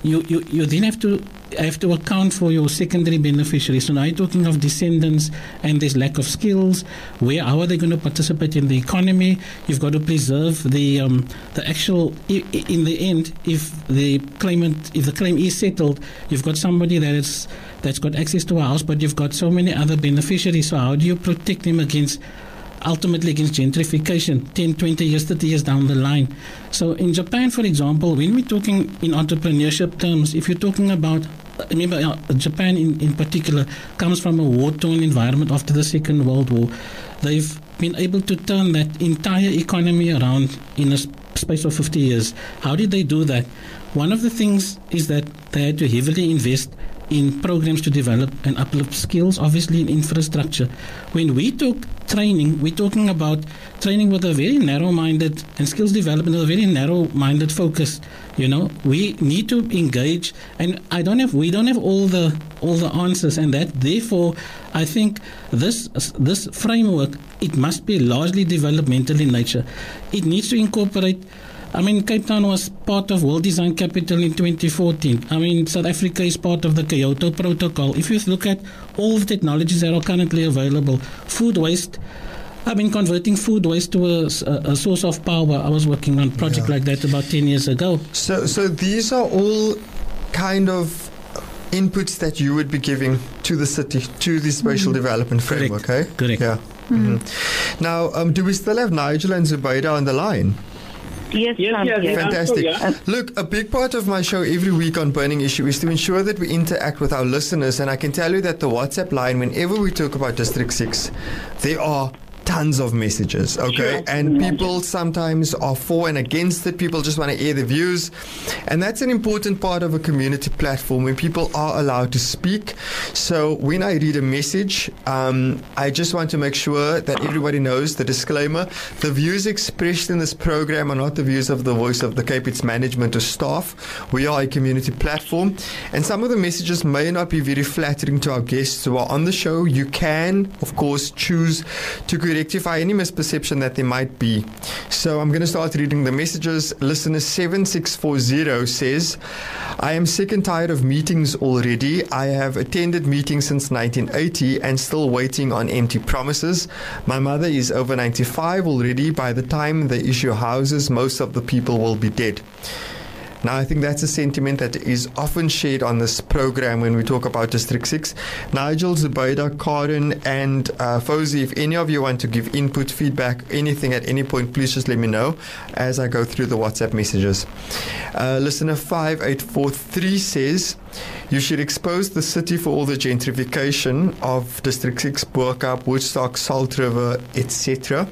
you, you, you then have to have to account for your secondary beneficiaries. So now you're talking of descendants, and there's lack of skills. Where how are they going to participate in the economy? You've got to preserve the um, the actual. In the end, if the claimant, if the claim is settled, you've got somebody that is that's got access to a house, but you've got so many other beneficiaries. So how do you protect them against? Ultimately against gentrification ten, twenty years, thirty years down the line. So in Japan, for example, when we're talking in entrepreneurship terms, if you're talking about, remember, uh, Japan in, in particular comes from a war-torn environment after the Second World War. They've been able to turn that entire economy around in a space of fifty years. How did they do that? One of the things is that they had to heavily invest in programs to develop and uplift skills, obviously in infrastructure. When we talk training, we're talking about training with a very narrow-minded and skills development with a very narrow-minded focus. You know, we need to engage, and I don't have, we don't have all the all the answers, and that therefore, I think this this framework, it must be largely developmental in nature. It needs to incorporate. I mean, Cape Town was part of World Design Capital in twenty fourteen. I mean, South Africa is part of the Kyoto Protocol. If you look at all the technologies that are currently available, food waste, I mean, converting food waste to a, a source of power. I was working on a project yeah. like that about ten years ago. So, so these are all kind of inputs that you would be giving to the city, to the spatial mm-hmm. development framework, Correct. eh? Correct. Yeah. Mm-hmm. Mm-hmm. Now, um, do we still have Nigel and Zubaida on the line? Yes, yes, yes, yes. Fantastic. Yeah. Look, a big part of my show every week on Burning Issue is to ensure that we interact with our listeners, and I can tell you that the WhatsApp line, whenever we talk about District six, there are tons of messages, okay? Sure. And people sometimes are for and against it. People just want to air their views. And that's an important part of a community platform when people are allowed to speak. So when I read a message, um, I just want to make sure that everybody knows the disclaimer. The views expressed in this program are not the views of the Voice of the Cape, its management or staff. We are a community platform. And some of the messages may not be very flattering to our guests who are on the show. You can, of course, choose to rectify any misperception that there might be. So I'm going to start reading the messages. Listener seven six four zero says, I am sick and tired of meetings already. I have attended meetings since nineteen eighty and still waiting on empty promises. My mother is over ninety-five already. By the time they issue houses, most of the people will be dead. Now, I think that's a sentiment that is often shared on this program when we talk about District six. Nigel, Zubaida, Karen, and uh, Fauzi, if any of you want to give input, feedback, anything at any point, please just let me know as I go through the WhatsApp messages. Uh, listener five eight four three says, you should expose the city for all the gentrification of District six, Bo-Kaap, Woodstock, Salt River, et cetera.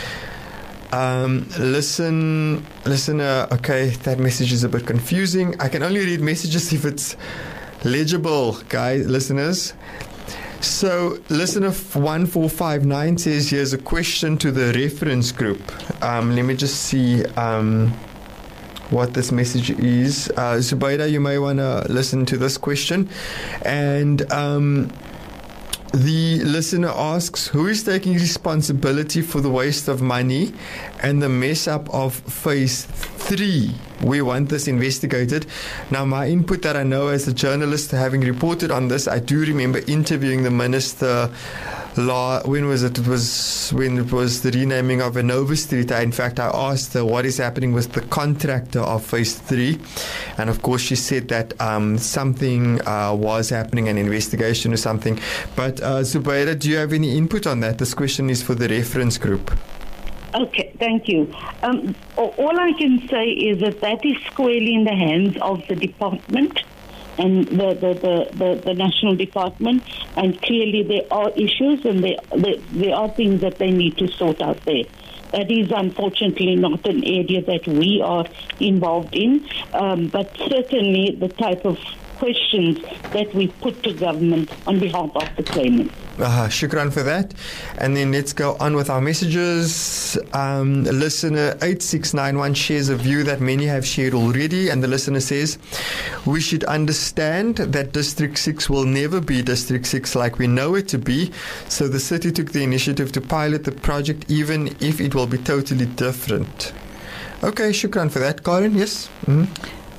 Um, listen, listener, okay, that message is a bit confusing. I can only read messages if it's legible, guys, listeners. So, listener one four five nine says, here's a question to the reference group. Um, let me just see um, what this message is. Uh, Zubaida, you may want to listen to this question. And um, the listener asks, who is taking responsibility for the waste of money and the mess up of phase three? We want this investigated. Now, my input that I know as a journalist, having reported on this, I do remember interviewing the minister. Law, when was it? It was when it was the renaming of Inova Street. I, in fact, I asked her what is happening with the contractor of phase three, and of course she said that um, something uh, was happening, an investigation or something. But uh, Zubaida, do you have any input on that? This question is for the reference group. Okay, thank you. Um, all I can say is that that is squarely in the hands of the department and the, the, the, the, the national department, and clearly there are issues and there, there, there are things that they need to sort out there. That is unfortunately not an area that we are involved in, um, but certainly the type of questions that we put to government on behalf of the claimant. Uh, shukran for that. And then let's go on with our messages. Um, listener eight six nine one shares a view that many have shared already, and the listener says, we should understand that District six will never be District six like we know it to be, so the city took the initiative to pilot the project even if it will be totally different. Okay, shukran for that. Karen, yes? Mm-hmm.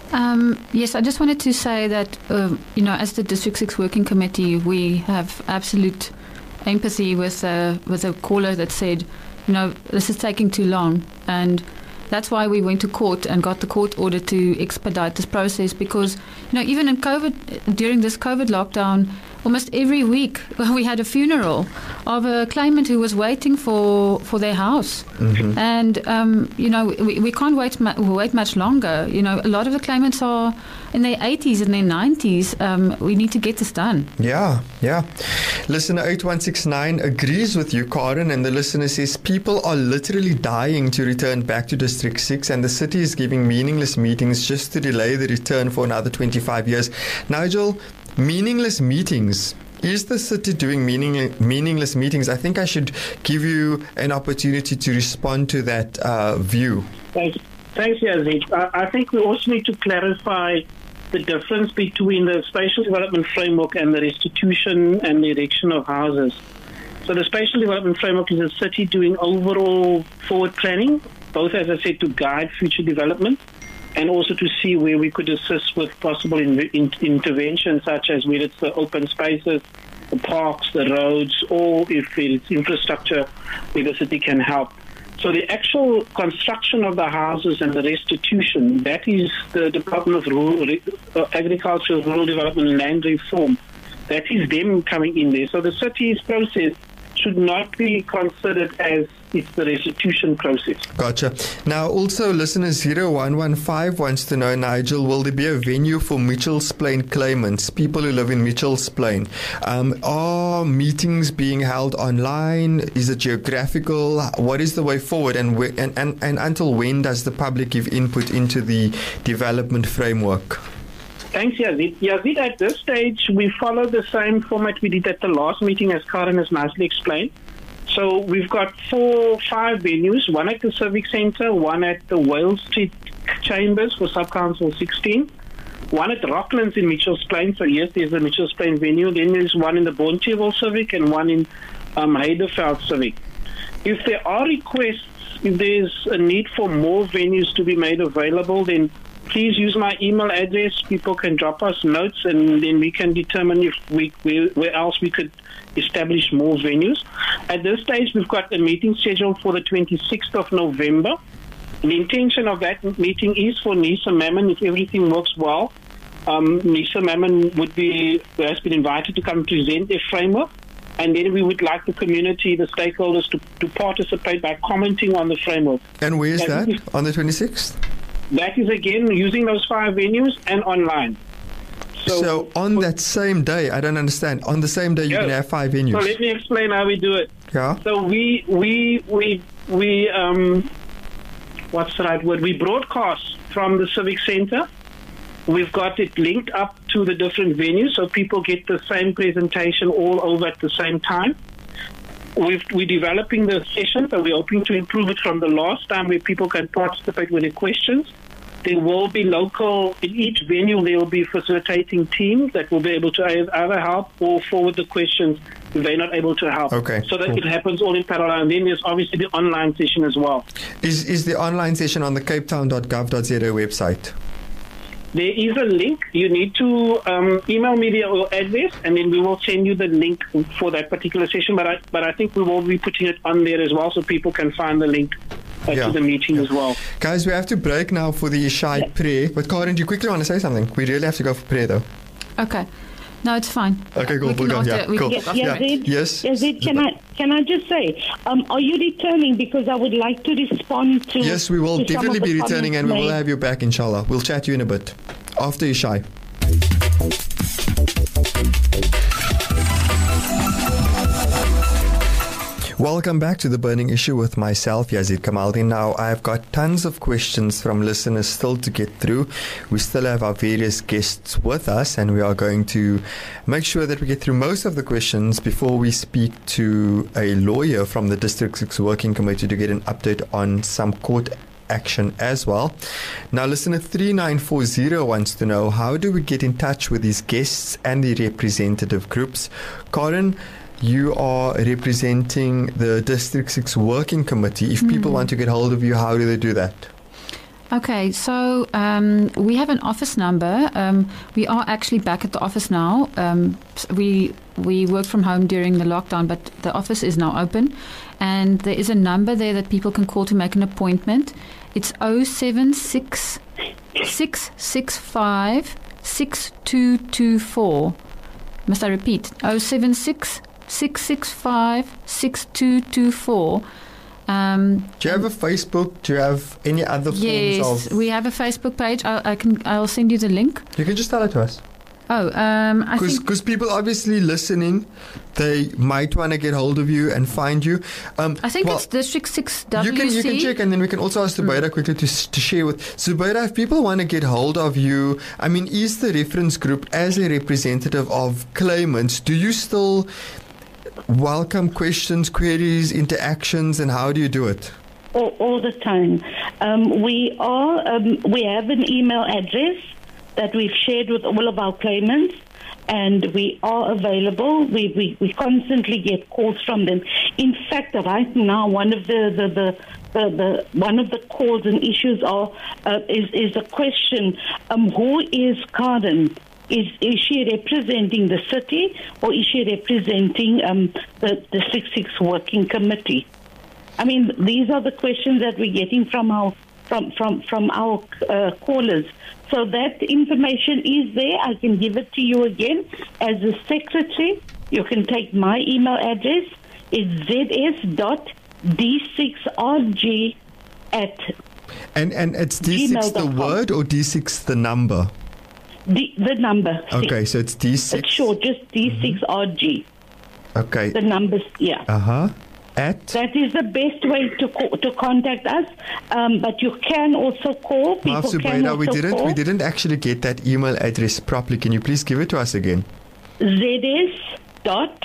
Um, yes, I just wanted to say that, uh, you know, as the District six Working Committee, we have absolute empathy with, uh, with a caller that said, you know, this is taking too long. And that's why we went to court and got the court order to expedite this process because, you know, even in COVID, during this COVID lockdown, almost every week we had a funeral of a claimant who was waiting for, for their house. Mm-hmm. And, um, you know, we, we can't wait mu- wait much longer. You know, a lot of the claimants are in their eighties and their nineties. Um, we need to get this done. Yeah, yeah. Listener eight one six nine agrees with you, Karen, and the listener says people are literally dying to return back to District six and the city is giving meaningless meetings just to delay the return for another twenty-five years. Nigel, meaningless meetings. Is the city doing meaning, meaningless meetings? I think I should give you an opportunity to respond to that uh, view. Thanks, Thanks Yazid. I, I think we also need to clarify the difference between the spatial development framework and the restitution and the erection of houses. So the spatial development framework is a city doing overall forward planning, both, as I said, to guide future development, and also to see where we could assist with possible in, in, interventions, such as whether it's the open spaces, the parks, the roads, or if it's infrastructure where the city can help. So the actual construction of the houses and the restitution, that is the Department of Rural, uh, Agriculture, Rural Development and Land Reform. That is them coming in there. So the city's process should not be considered as it's the restitution process. Gotcha. Now, also, listener zero one one five wants to know, Nigel, will there be a venue for Mitchell's Plain claimants, people who live in Mitchell's Plain? Um, are meetings being held online? Is it geographical? What is the way forward? And, we, and, and, and until when does the public give input into the development framework? Thanks, Yazid. Yazid, at this stage, we follow the same format we did at the last meeting, as Karen has nicely explained. So we've got four, five venues, one at the Civic Centre, one at the Wales Street Chambers for Sub-Council sixteen, one at Rocklands in Mitchell's Plain. So yes, there's a Mitchell's Plain venue. Then there's one in the Bonteheuwel Civic and one in um, Heideveld Civic. If there are requests, if there's a need for more venues to be made available, then please use my email address. People can drop us notes, and then we can determine if we where, where else we could establish more venues. At this stage, we've got a meeting scheduled for the twenty-sixth of November. The intention of that meeting is for Nisa Mammon, if everything works well. Um, Nisa Mammon would be has been invited to come present their framework, and then we would like the community, the stakeholders, to, to participate by commenting on the framework. And where is that? that? On the twenty-sixth? That is, again, using those five venues and online. So, so on that same day, I don't understand. On the same day, you yeah. can have five venues. So let me explain how we do it. Yeah. So we we we we um, what's the right word? We broadcast from the Civic Centre. We've got it linked up to the different venues, so people get the same presentation all over at the same time. We've, we're developing the session, so we're hoping to improve it from the last time, where people can participate with their questions. There will be local, in each venue, there will be facilitating teams that will be able to either help or forward the questions if they're not able to help. Okay. So that cool. it happens all in parallel. And then there's obviously the online session as well. Is, is the online session on the cape town dot gov dot za website? There is a link. You need to um, email me your address, and then we will send you the link for that particular session. But I, but I think we will be putting it on there as well, so people can find the link uh, yeah. to the meeting yeah. as well. Guys, we have to break now for the Ishai yeah. prayer. But Karen, do you quickly want to say something? We really have to go for prayer, though. Okay. No, it's fine. Okay, cool. We we'll go. Yeah, we cool. Yes, yeah. Yazid, yes. Yazid, can I can I just say, um, are you returning? Because I would like to respond to. Yes, we will definitely be returning, and we will have you back, inshallah. We'll chat you in a bit after Ishai. Welcome back to The Burning Issue with myself, Yazid Kamaldeen. Now, I've got tons of questions from listeners still to get through. We still have our various guests with us, and we are going to make sure that we get through most of the questions before we speak to a lawyer from the District six Working Committee to get an update on some court action as well. Now, listener three nine four zero wants to know, how do we get in touch with these guests and the representative groups? Karen, you are representing the District six Working Committee. If people mm. want to get hold of you, how do they do that? Okay, so um, we have an office number. Um, we are actually back at the office now. Um, we we worked from home during the lockdown, but the office is now open. And there is a number there that people can call to make an appointment. It's oh seven six, six six five, six two two four. Must I repeat? oh seven six, six six five, six two two four. Um, Do you have a Facebook? Do you have any other forms yes, of... we have a Facebook page. I'll, I can. I'll send you the link. You can just tell it to us. Oh, um, I think Because people obviously listening, they might want to get hold of you and find you. Um, I think well, it's District Six W C. You can you can check, and then we can also ask Zubaida mm. quickly to to share with Zubaida. If people want to get hold of you, I mean, is the reference group as a representative of claimants? Do you still welcome questions, queries, interactions, and how do you do it? All, all the time. Um, we are. Um, we have an email address that we've shared with all of our claimants, and we are available. We we, we constantly get calls from them. In fact, right now, one of the the, the The, the one of the calls and issues are uh, is is a question: um, who is Karen? Is is she representing the city, or is she representing um, the the six six working committee? I mean, these are the questions that we're getting from our from from from our uh, callers. So that information is there. I can give it to you again as a secretary. You can take my email address. It's z s dot d six r g at and and it's D six the word or D six the number? The the number. Okay, six. so it's D six. It's short, just D six R G. Mm-hmm. Okay. The numbers, yeah. Uh huh. At. That is the best way to co- to contact us. Um, but you can also call. People Maaf, can Zubaida, also we didn't call. we didn't actually get that email address properly. Can you please give it to us again? Z S dot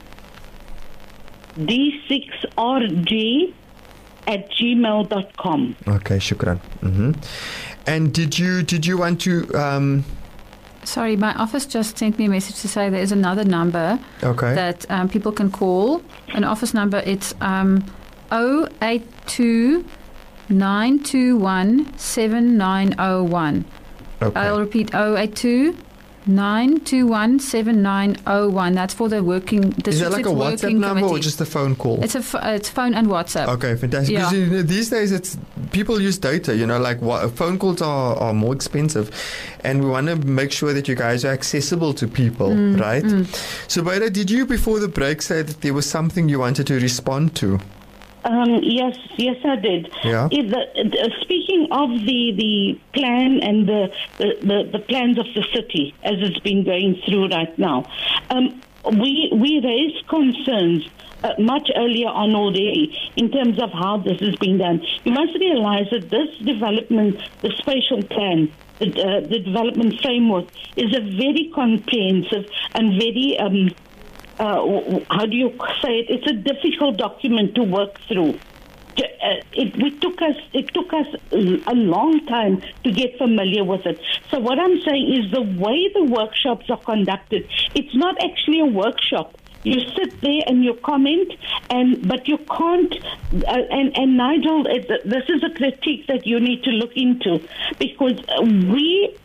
D six R G at gmail dot com. Okay, shukran. Mm-hmm. And did you did you want to? Um, Sorry, my office just sent me a message to say there is another number okay. that um, people can call. An office number. It's um, oh eight two, nine two one, seven nine oh one. Okay. I'll repeat: oh eight two, nine two one, seven nine oh one. That's for the working. Is that like a WhatsApp number committee. or just a phone call? It's a f- it's phone and WhatsApp. Okay, fantastic. Because Yeah. you know, these days, it's people use data. You know, like what, phone calls are, are more expensive, and we want to make sure that you guys are accessible to people, Mm, right? mm. So, Baida, did you before the break say that there was something you wanted to respond to? Um, yes, yes, I did. Yeah. If the, the, speaking of the, the plan and the, the, the, the plans of the city as it's been going through right now, um, we we raised concerns uh, much earlier on already in terms of how this is being done. You must realize that this development, the spatial plan, the, uh, the development framework, is a very comprehensive and very um, Uh, how do you say it? It's a difficult document to work through. Uh, it, it took us it took us a long time to get familiar with it. So what I'm saying is the way the workshops are conducted, it's not actually a workshop. You sit there and you comment, and but you can't. Uh, and and Nigel, it, this is a critique that you need to look into, because we.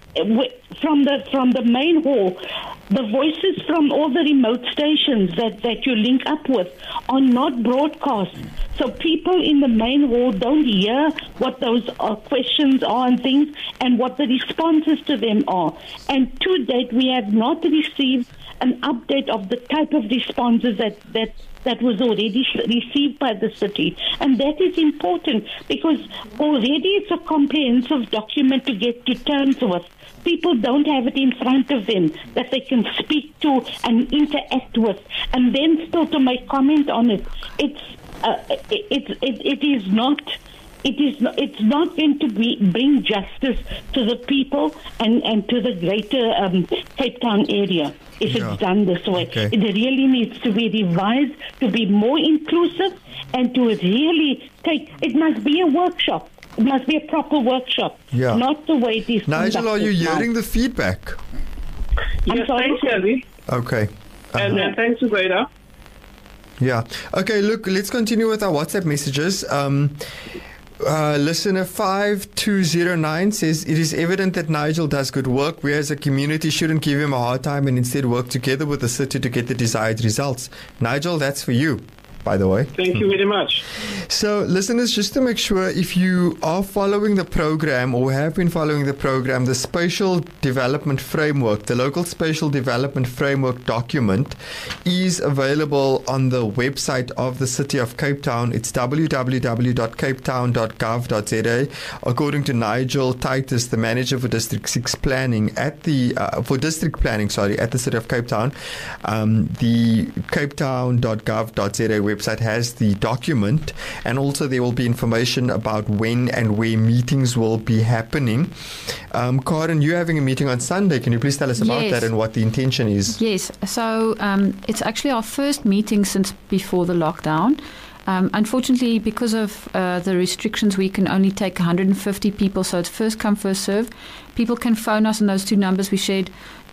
From the from the main hall, the voices from all the remote stations that, that you link up with are not broadcast. So people in the main hall don't hear what those uh, questions are and things, and what the responses to them are. And to date, we have not received an update of the type of responses that that. that was already received by the city. And that is important because already it's a comprehensive document to get to terms with. People don't have it in front of them that they can speak to and interact with, and then still to make comment on it. It's uh, it, it, it, it is not... It is not, it's not going to be, bring justice to the people and, and to the greater um, Cape Town area if Yeah. it's done this way. Okay. It really needs to be revised to be more inclusive and to really take... It must be a workshop. It must be a proper workshop, Yeah. not the way it is Nigel, are you conducted now. hearing the feedback? I'm Yes, sorry? thanks, Yazid. Okay. Uh-huh. And uh, thanks, Zubaida. Yeah. Okay, look, let's continue with our WhatsApp messages. Um, Uh, listener five two zero nine says, it is evident that Nigel does good work. We as a community shouldn't give him a hard time and instead work together with the city to get the desired results. Nigel, that's for you, by the way. Thank you very much. So, listeners, just to make sure, if you are following the program or have been following the program, the Spatial Development Framework, the Local Spatial Development Framework document is available on the website of the City of Cape Town. It's w w w dot cape town dot gov dot z a. According to Nigel Titus, the manager for District six Planning at the uh, for District Planning, sorry, at the City of Cape Town, um, the cape town dot gov dot z a website has the document, and also there will be information about when and where meetings will be happening. Um, Karen, you're having a meeting on Sunday. Can you please tell us about Yes. that and what the intention is? Yes, so um, it's actually our first meeting since before the lockdown. Um, unfortunately, because of uh, the restrictions, we can only take one hundred fifty people, so it's first come, first serve. People can phone us on those two numbers we shared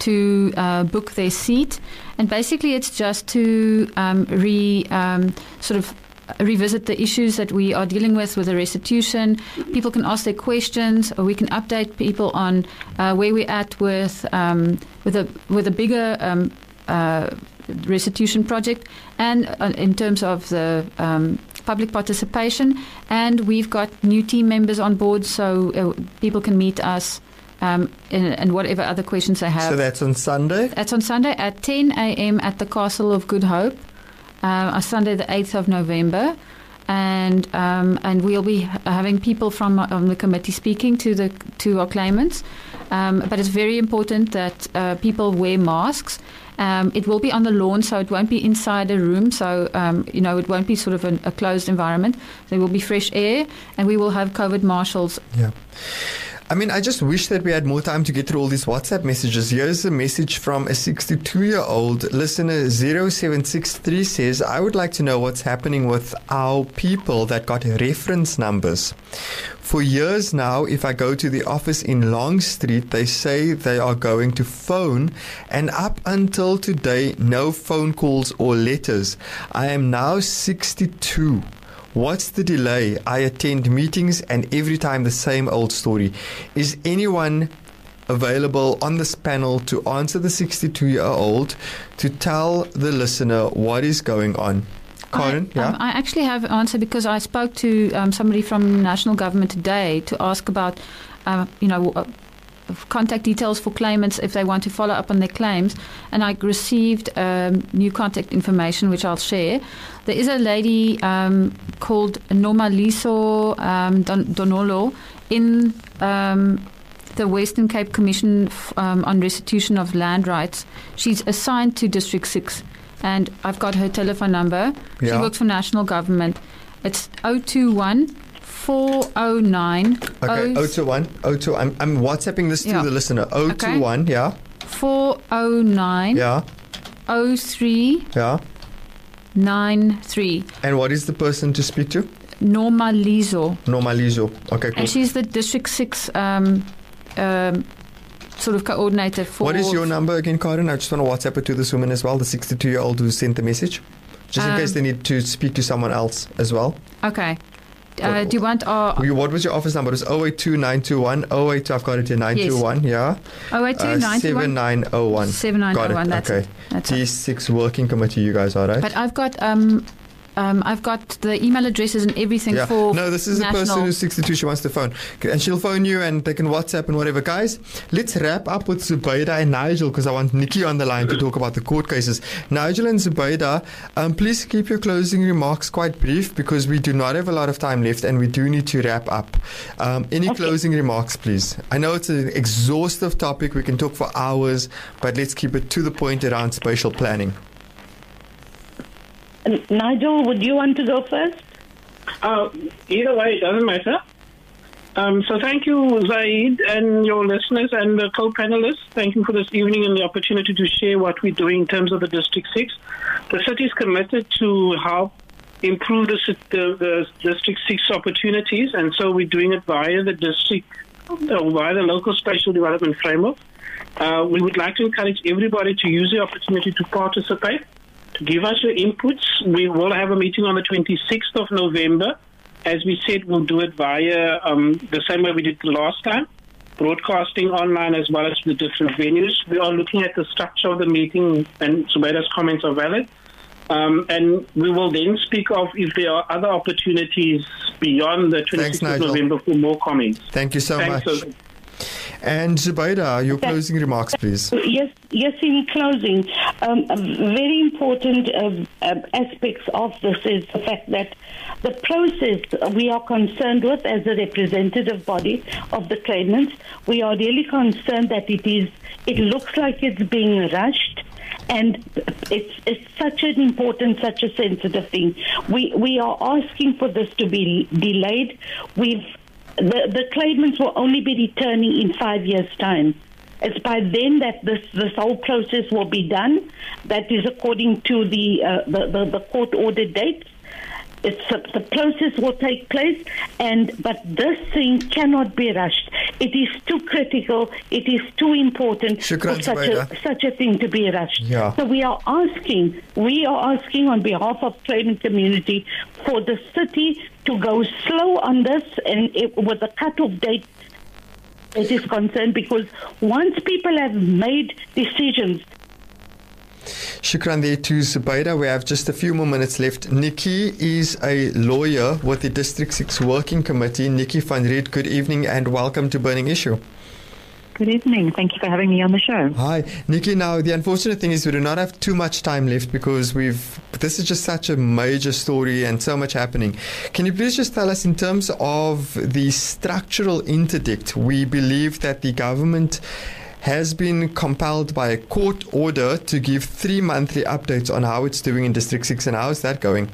to uh, book their seat. And basically, it's just to um, re um, sort of revisit the issues that we are dealing with with the restitution. People can ask their questions, or we can update people on uh, where we're at with um, with a with a bigger um, uh, restitution project, and uh, in terms of the um, public participation. And we've got new team members on board, so uh, people can meet us um, in, and whatever other questions they have. So that's on Sunday? That's on Sunday at ten a.m. at the Castle of Good Hope, uh, on Sunday the eighth of November. And um, and we'll be having people from um, the committee speaking to the to our claimants. Um, but it's very important that uh, people wear masks. Um, it will be on the lawn, so it won't be inside a room. So, um, you know, it won't be sort of an, a closed environment. There will be fresh air, and we will have COVID marshals. Yeah. I mean, I just wish that we had more time to get through all these WhatsApp messages. Here's a message from a sixty-two-year-old listener. zero seven six three says, I would like to know what's happening with our people that got reference numbers. For years now, if I go to the office in Long Street, they say they are going to phone, and up until today, no phone calls or letters. I am now sixty-two. What's the delay? I attend meetings and every time the same old story. Is anyone available on this panel to answer the sixty-two-year-old to tell the listener what is going on? Karen, I, yeah? um, I actually have an answer because I spoke to um, somebody from national government today to ask about, um, you know, uh, contact details for claimants if they want to follow up on their claims, and I received um, new contact information which I'll share. There is a lady um, called Normaliso um, Don- Donolo in um, the Western Cape Commission f- um, on Restitution of Land Rights. She's assigned to District six, and I've got her telephone number. Yeah. She works for national government. It's zero two one four zero nine Okay, zero two one, zero two, I'm, I'm WhatsApping this to Yeah. the listener. zero two one, yeah, four zero nine yeah, zero three yeah. nine three. And what is the person to speak to? Normalizo. Normalizo. Okay, cool. And she's the District six um, um, sort of coordinator for... What is your number again, Karen? I just want to WhatsApp it to this woman as well, the sixty-two-year-old who sent the message. Just in Um, case they need to speak to someone else as well. Okay. Uh, do you want our... You- What was your office number? It was zero eight two nine two one. zero eight two, I've got it here, nine two one, yeah? oh eight two Uh, nine two one seven nine zero one. seven nine Got zero one, it, that's okay. it. That's T it. six working committee, you guys are, right? But I've got... Um, um, I've got the email addresses and everything Yeah. for No, this is a national... person who's sixty-two. She wants to phone. Okay, and she'll phone you and they can WhatsApp and whatever. Guys, let's wrap up with Zubaida and Nigel because I want Nikki on the line to talk about the court cases. Nigel and Zubaida, um, please keep your closing remarks quite brief because we do not have a lot of time left and we do need to wrap up. Um, any Okay. closing remarks, please? I know it's an exhaustive topic. We can talk for hours, but let's keep it to the point around spatial planning. N- Nigel, would you want to go first? Uh, either way, it doesn't matter. Um, so thank you, Zaid, and your listeners and the co-panelists. Thank you for this evening and the opportunity to share what we're doing in terms of the District six. The city is committed to help improve the, ci- the, the District six opportunities, and so we're doing it via the district, uh, via the local spatial development framework. Uh, we would like to encourage everybody to use the opportunity to participate, to give us your inputs. We will have a meeting on the twenty-sixth of November as we said, we'll do it via um, the same way we did the last time, broadcasting online as well as the different venues. We are looking at the structure of the meeting, and Zubaida's comments are valid. Um, and we will then speak of if there are other opportunities beyond the twenty-sixth of November for more comments. Thank you so Thanks, much. so- And Zubaida, your closing remarks, please. Yes, yes. In closing, um, very important uh, uh, aspects of this is the fact that the process we are concerned with as a representative body of the claimants, we are really concerned that it is. It looks like it's being rushed. And it's, it's such an important, such a sensitive thing. We we are asking for this to be delayed. We've the, the claimants will only be returning in five years' time. It's by then that this, this whole process will be done. That is according to the uh, the, the, the court order dates. It's a, the process will take place, and but this thing cannot be rushed. It is too critical. It is too important Shukran, for such Zubaida. a, such a thing to be rushed. Yeah. So we are asking, we are asking on behalf of claimant community for the city to go slow on this, and it, with the cut-off date it is concerned, because once people have made decisions. Shukran there to Zubaida. We have just a few more minutes left. Nikki is a lawyer with the District six Working Committee. Nikki van Riet, good evening and welcome to Burning Issue. Good evening. Thank you for having me on the show. Hi, Nikki. Now, the unfortunate thing is we do not have too much time left because we've. This is just such a major story and so much happening. Can you please just tell us, in terms of the structural interdict, we believe that the government has been compelled by a court order to give three monthly updates on how it's doing in District six, and how is that going?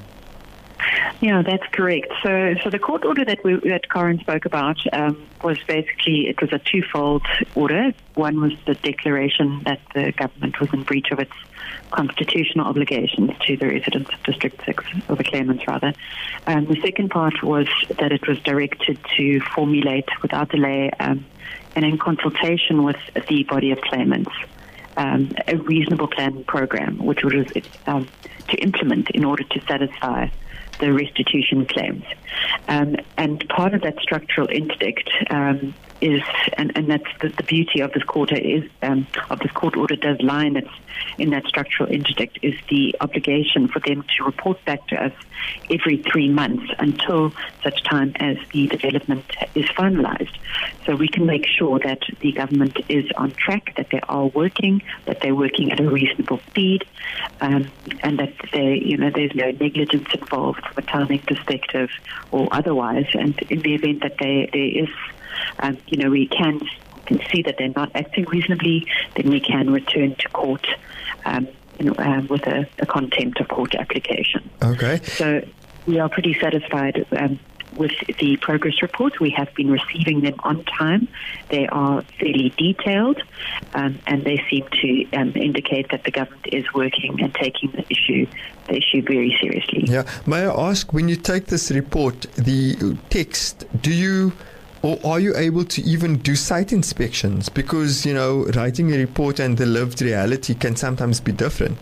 Yeah, that's correct. So, so the court order that we that Karen spoke about um, was basically, it was a twofold order. One was the declaration that the government was in breach of its constitutional obligations to the residents of District six, or the claimants rather. Um, the second part was that it was directed to formulate without delay um, and in consultation with the body of claimants um, a reasonable plan program, which was um, to implement in order to satisfy the restitution claims. Um, and part of that structural interdict um, is, and, and that's the, the beauty of this court is um, of this court order does lie in, its, in that structural interdict, is the obligation for them to report back to us every three months until such time as the development is finalized. So we can make sure that the government is on track, that they are working, that they're working at a reasonable speed, um, and that they, you know, there's no negligence involved from a timing perspective or otherwise. And in the event that they, there is, um, you know, we can, can see that they're not acting reasonably, then we can return to court um, you know, um, with a, a contempt of court application. Okay. So we are pretty satisfied um, with the progress reports. We have been receiving them on time. They are fairly detailed, um, and they seem to um, indicate that the government is working and taking the issue the issue very seriously. Yeah. May I ask, when you take this report, the text, do you, or are you able to even do site inspections? Because, you know, writing a report and the lived reality can sometimes be different.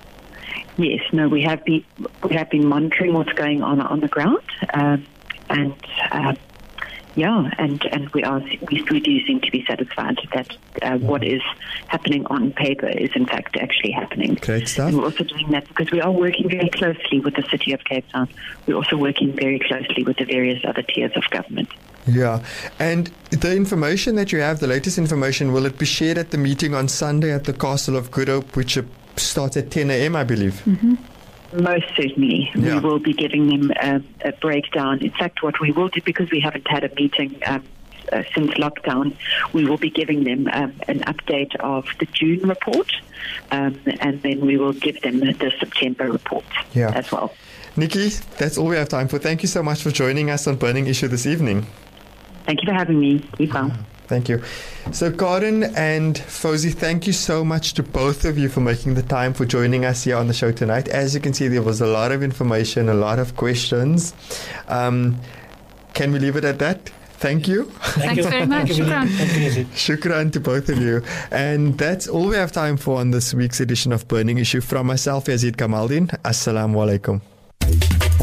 Yes, no, we have been we have been monitoring what's going on on the ground, um, and uh, yeah, and, and we are we, we do seem to be satisfied that uh, what is happening on paper is in fact actually happening. Great stuff. And we're also doing that because we are working very closely with the City of Cape Town. We're also working very closely with the various other tiers of government. Yeah, and the information that you have, the latest information, will it be shared at the meeting on Sunday at the Castle of Good Hope, which starts at ten a.m., I believe? Mm-hmm. Most certainly. Yeah. We will be giving them a, a breakdown. In fact, what we will do, because we haven't had a meeting um, uh, since lockdown, we will be giving them um, an update of the June report, um, and then we will give them the September report Yeah. as well. Nikki, that's all we have time for. Thank you so much for joining us on Burning Issue this evening. Thank you for having me. Keep well. Thank you. So, Karen and Fawzi, thank you so much to both of you for making the time for joining us here on the show tonight. As you can see, there was a lot of information, a lot of questions. Um, can we leave it at that? Thank you. Thanks very much. Shukran. Shukran to both of you. And that's all we have time for on this week's edition of Burning Issue. From myself, Yazid Kamaldeen. Assalamu alaikum.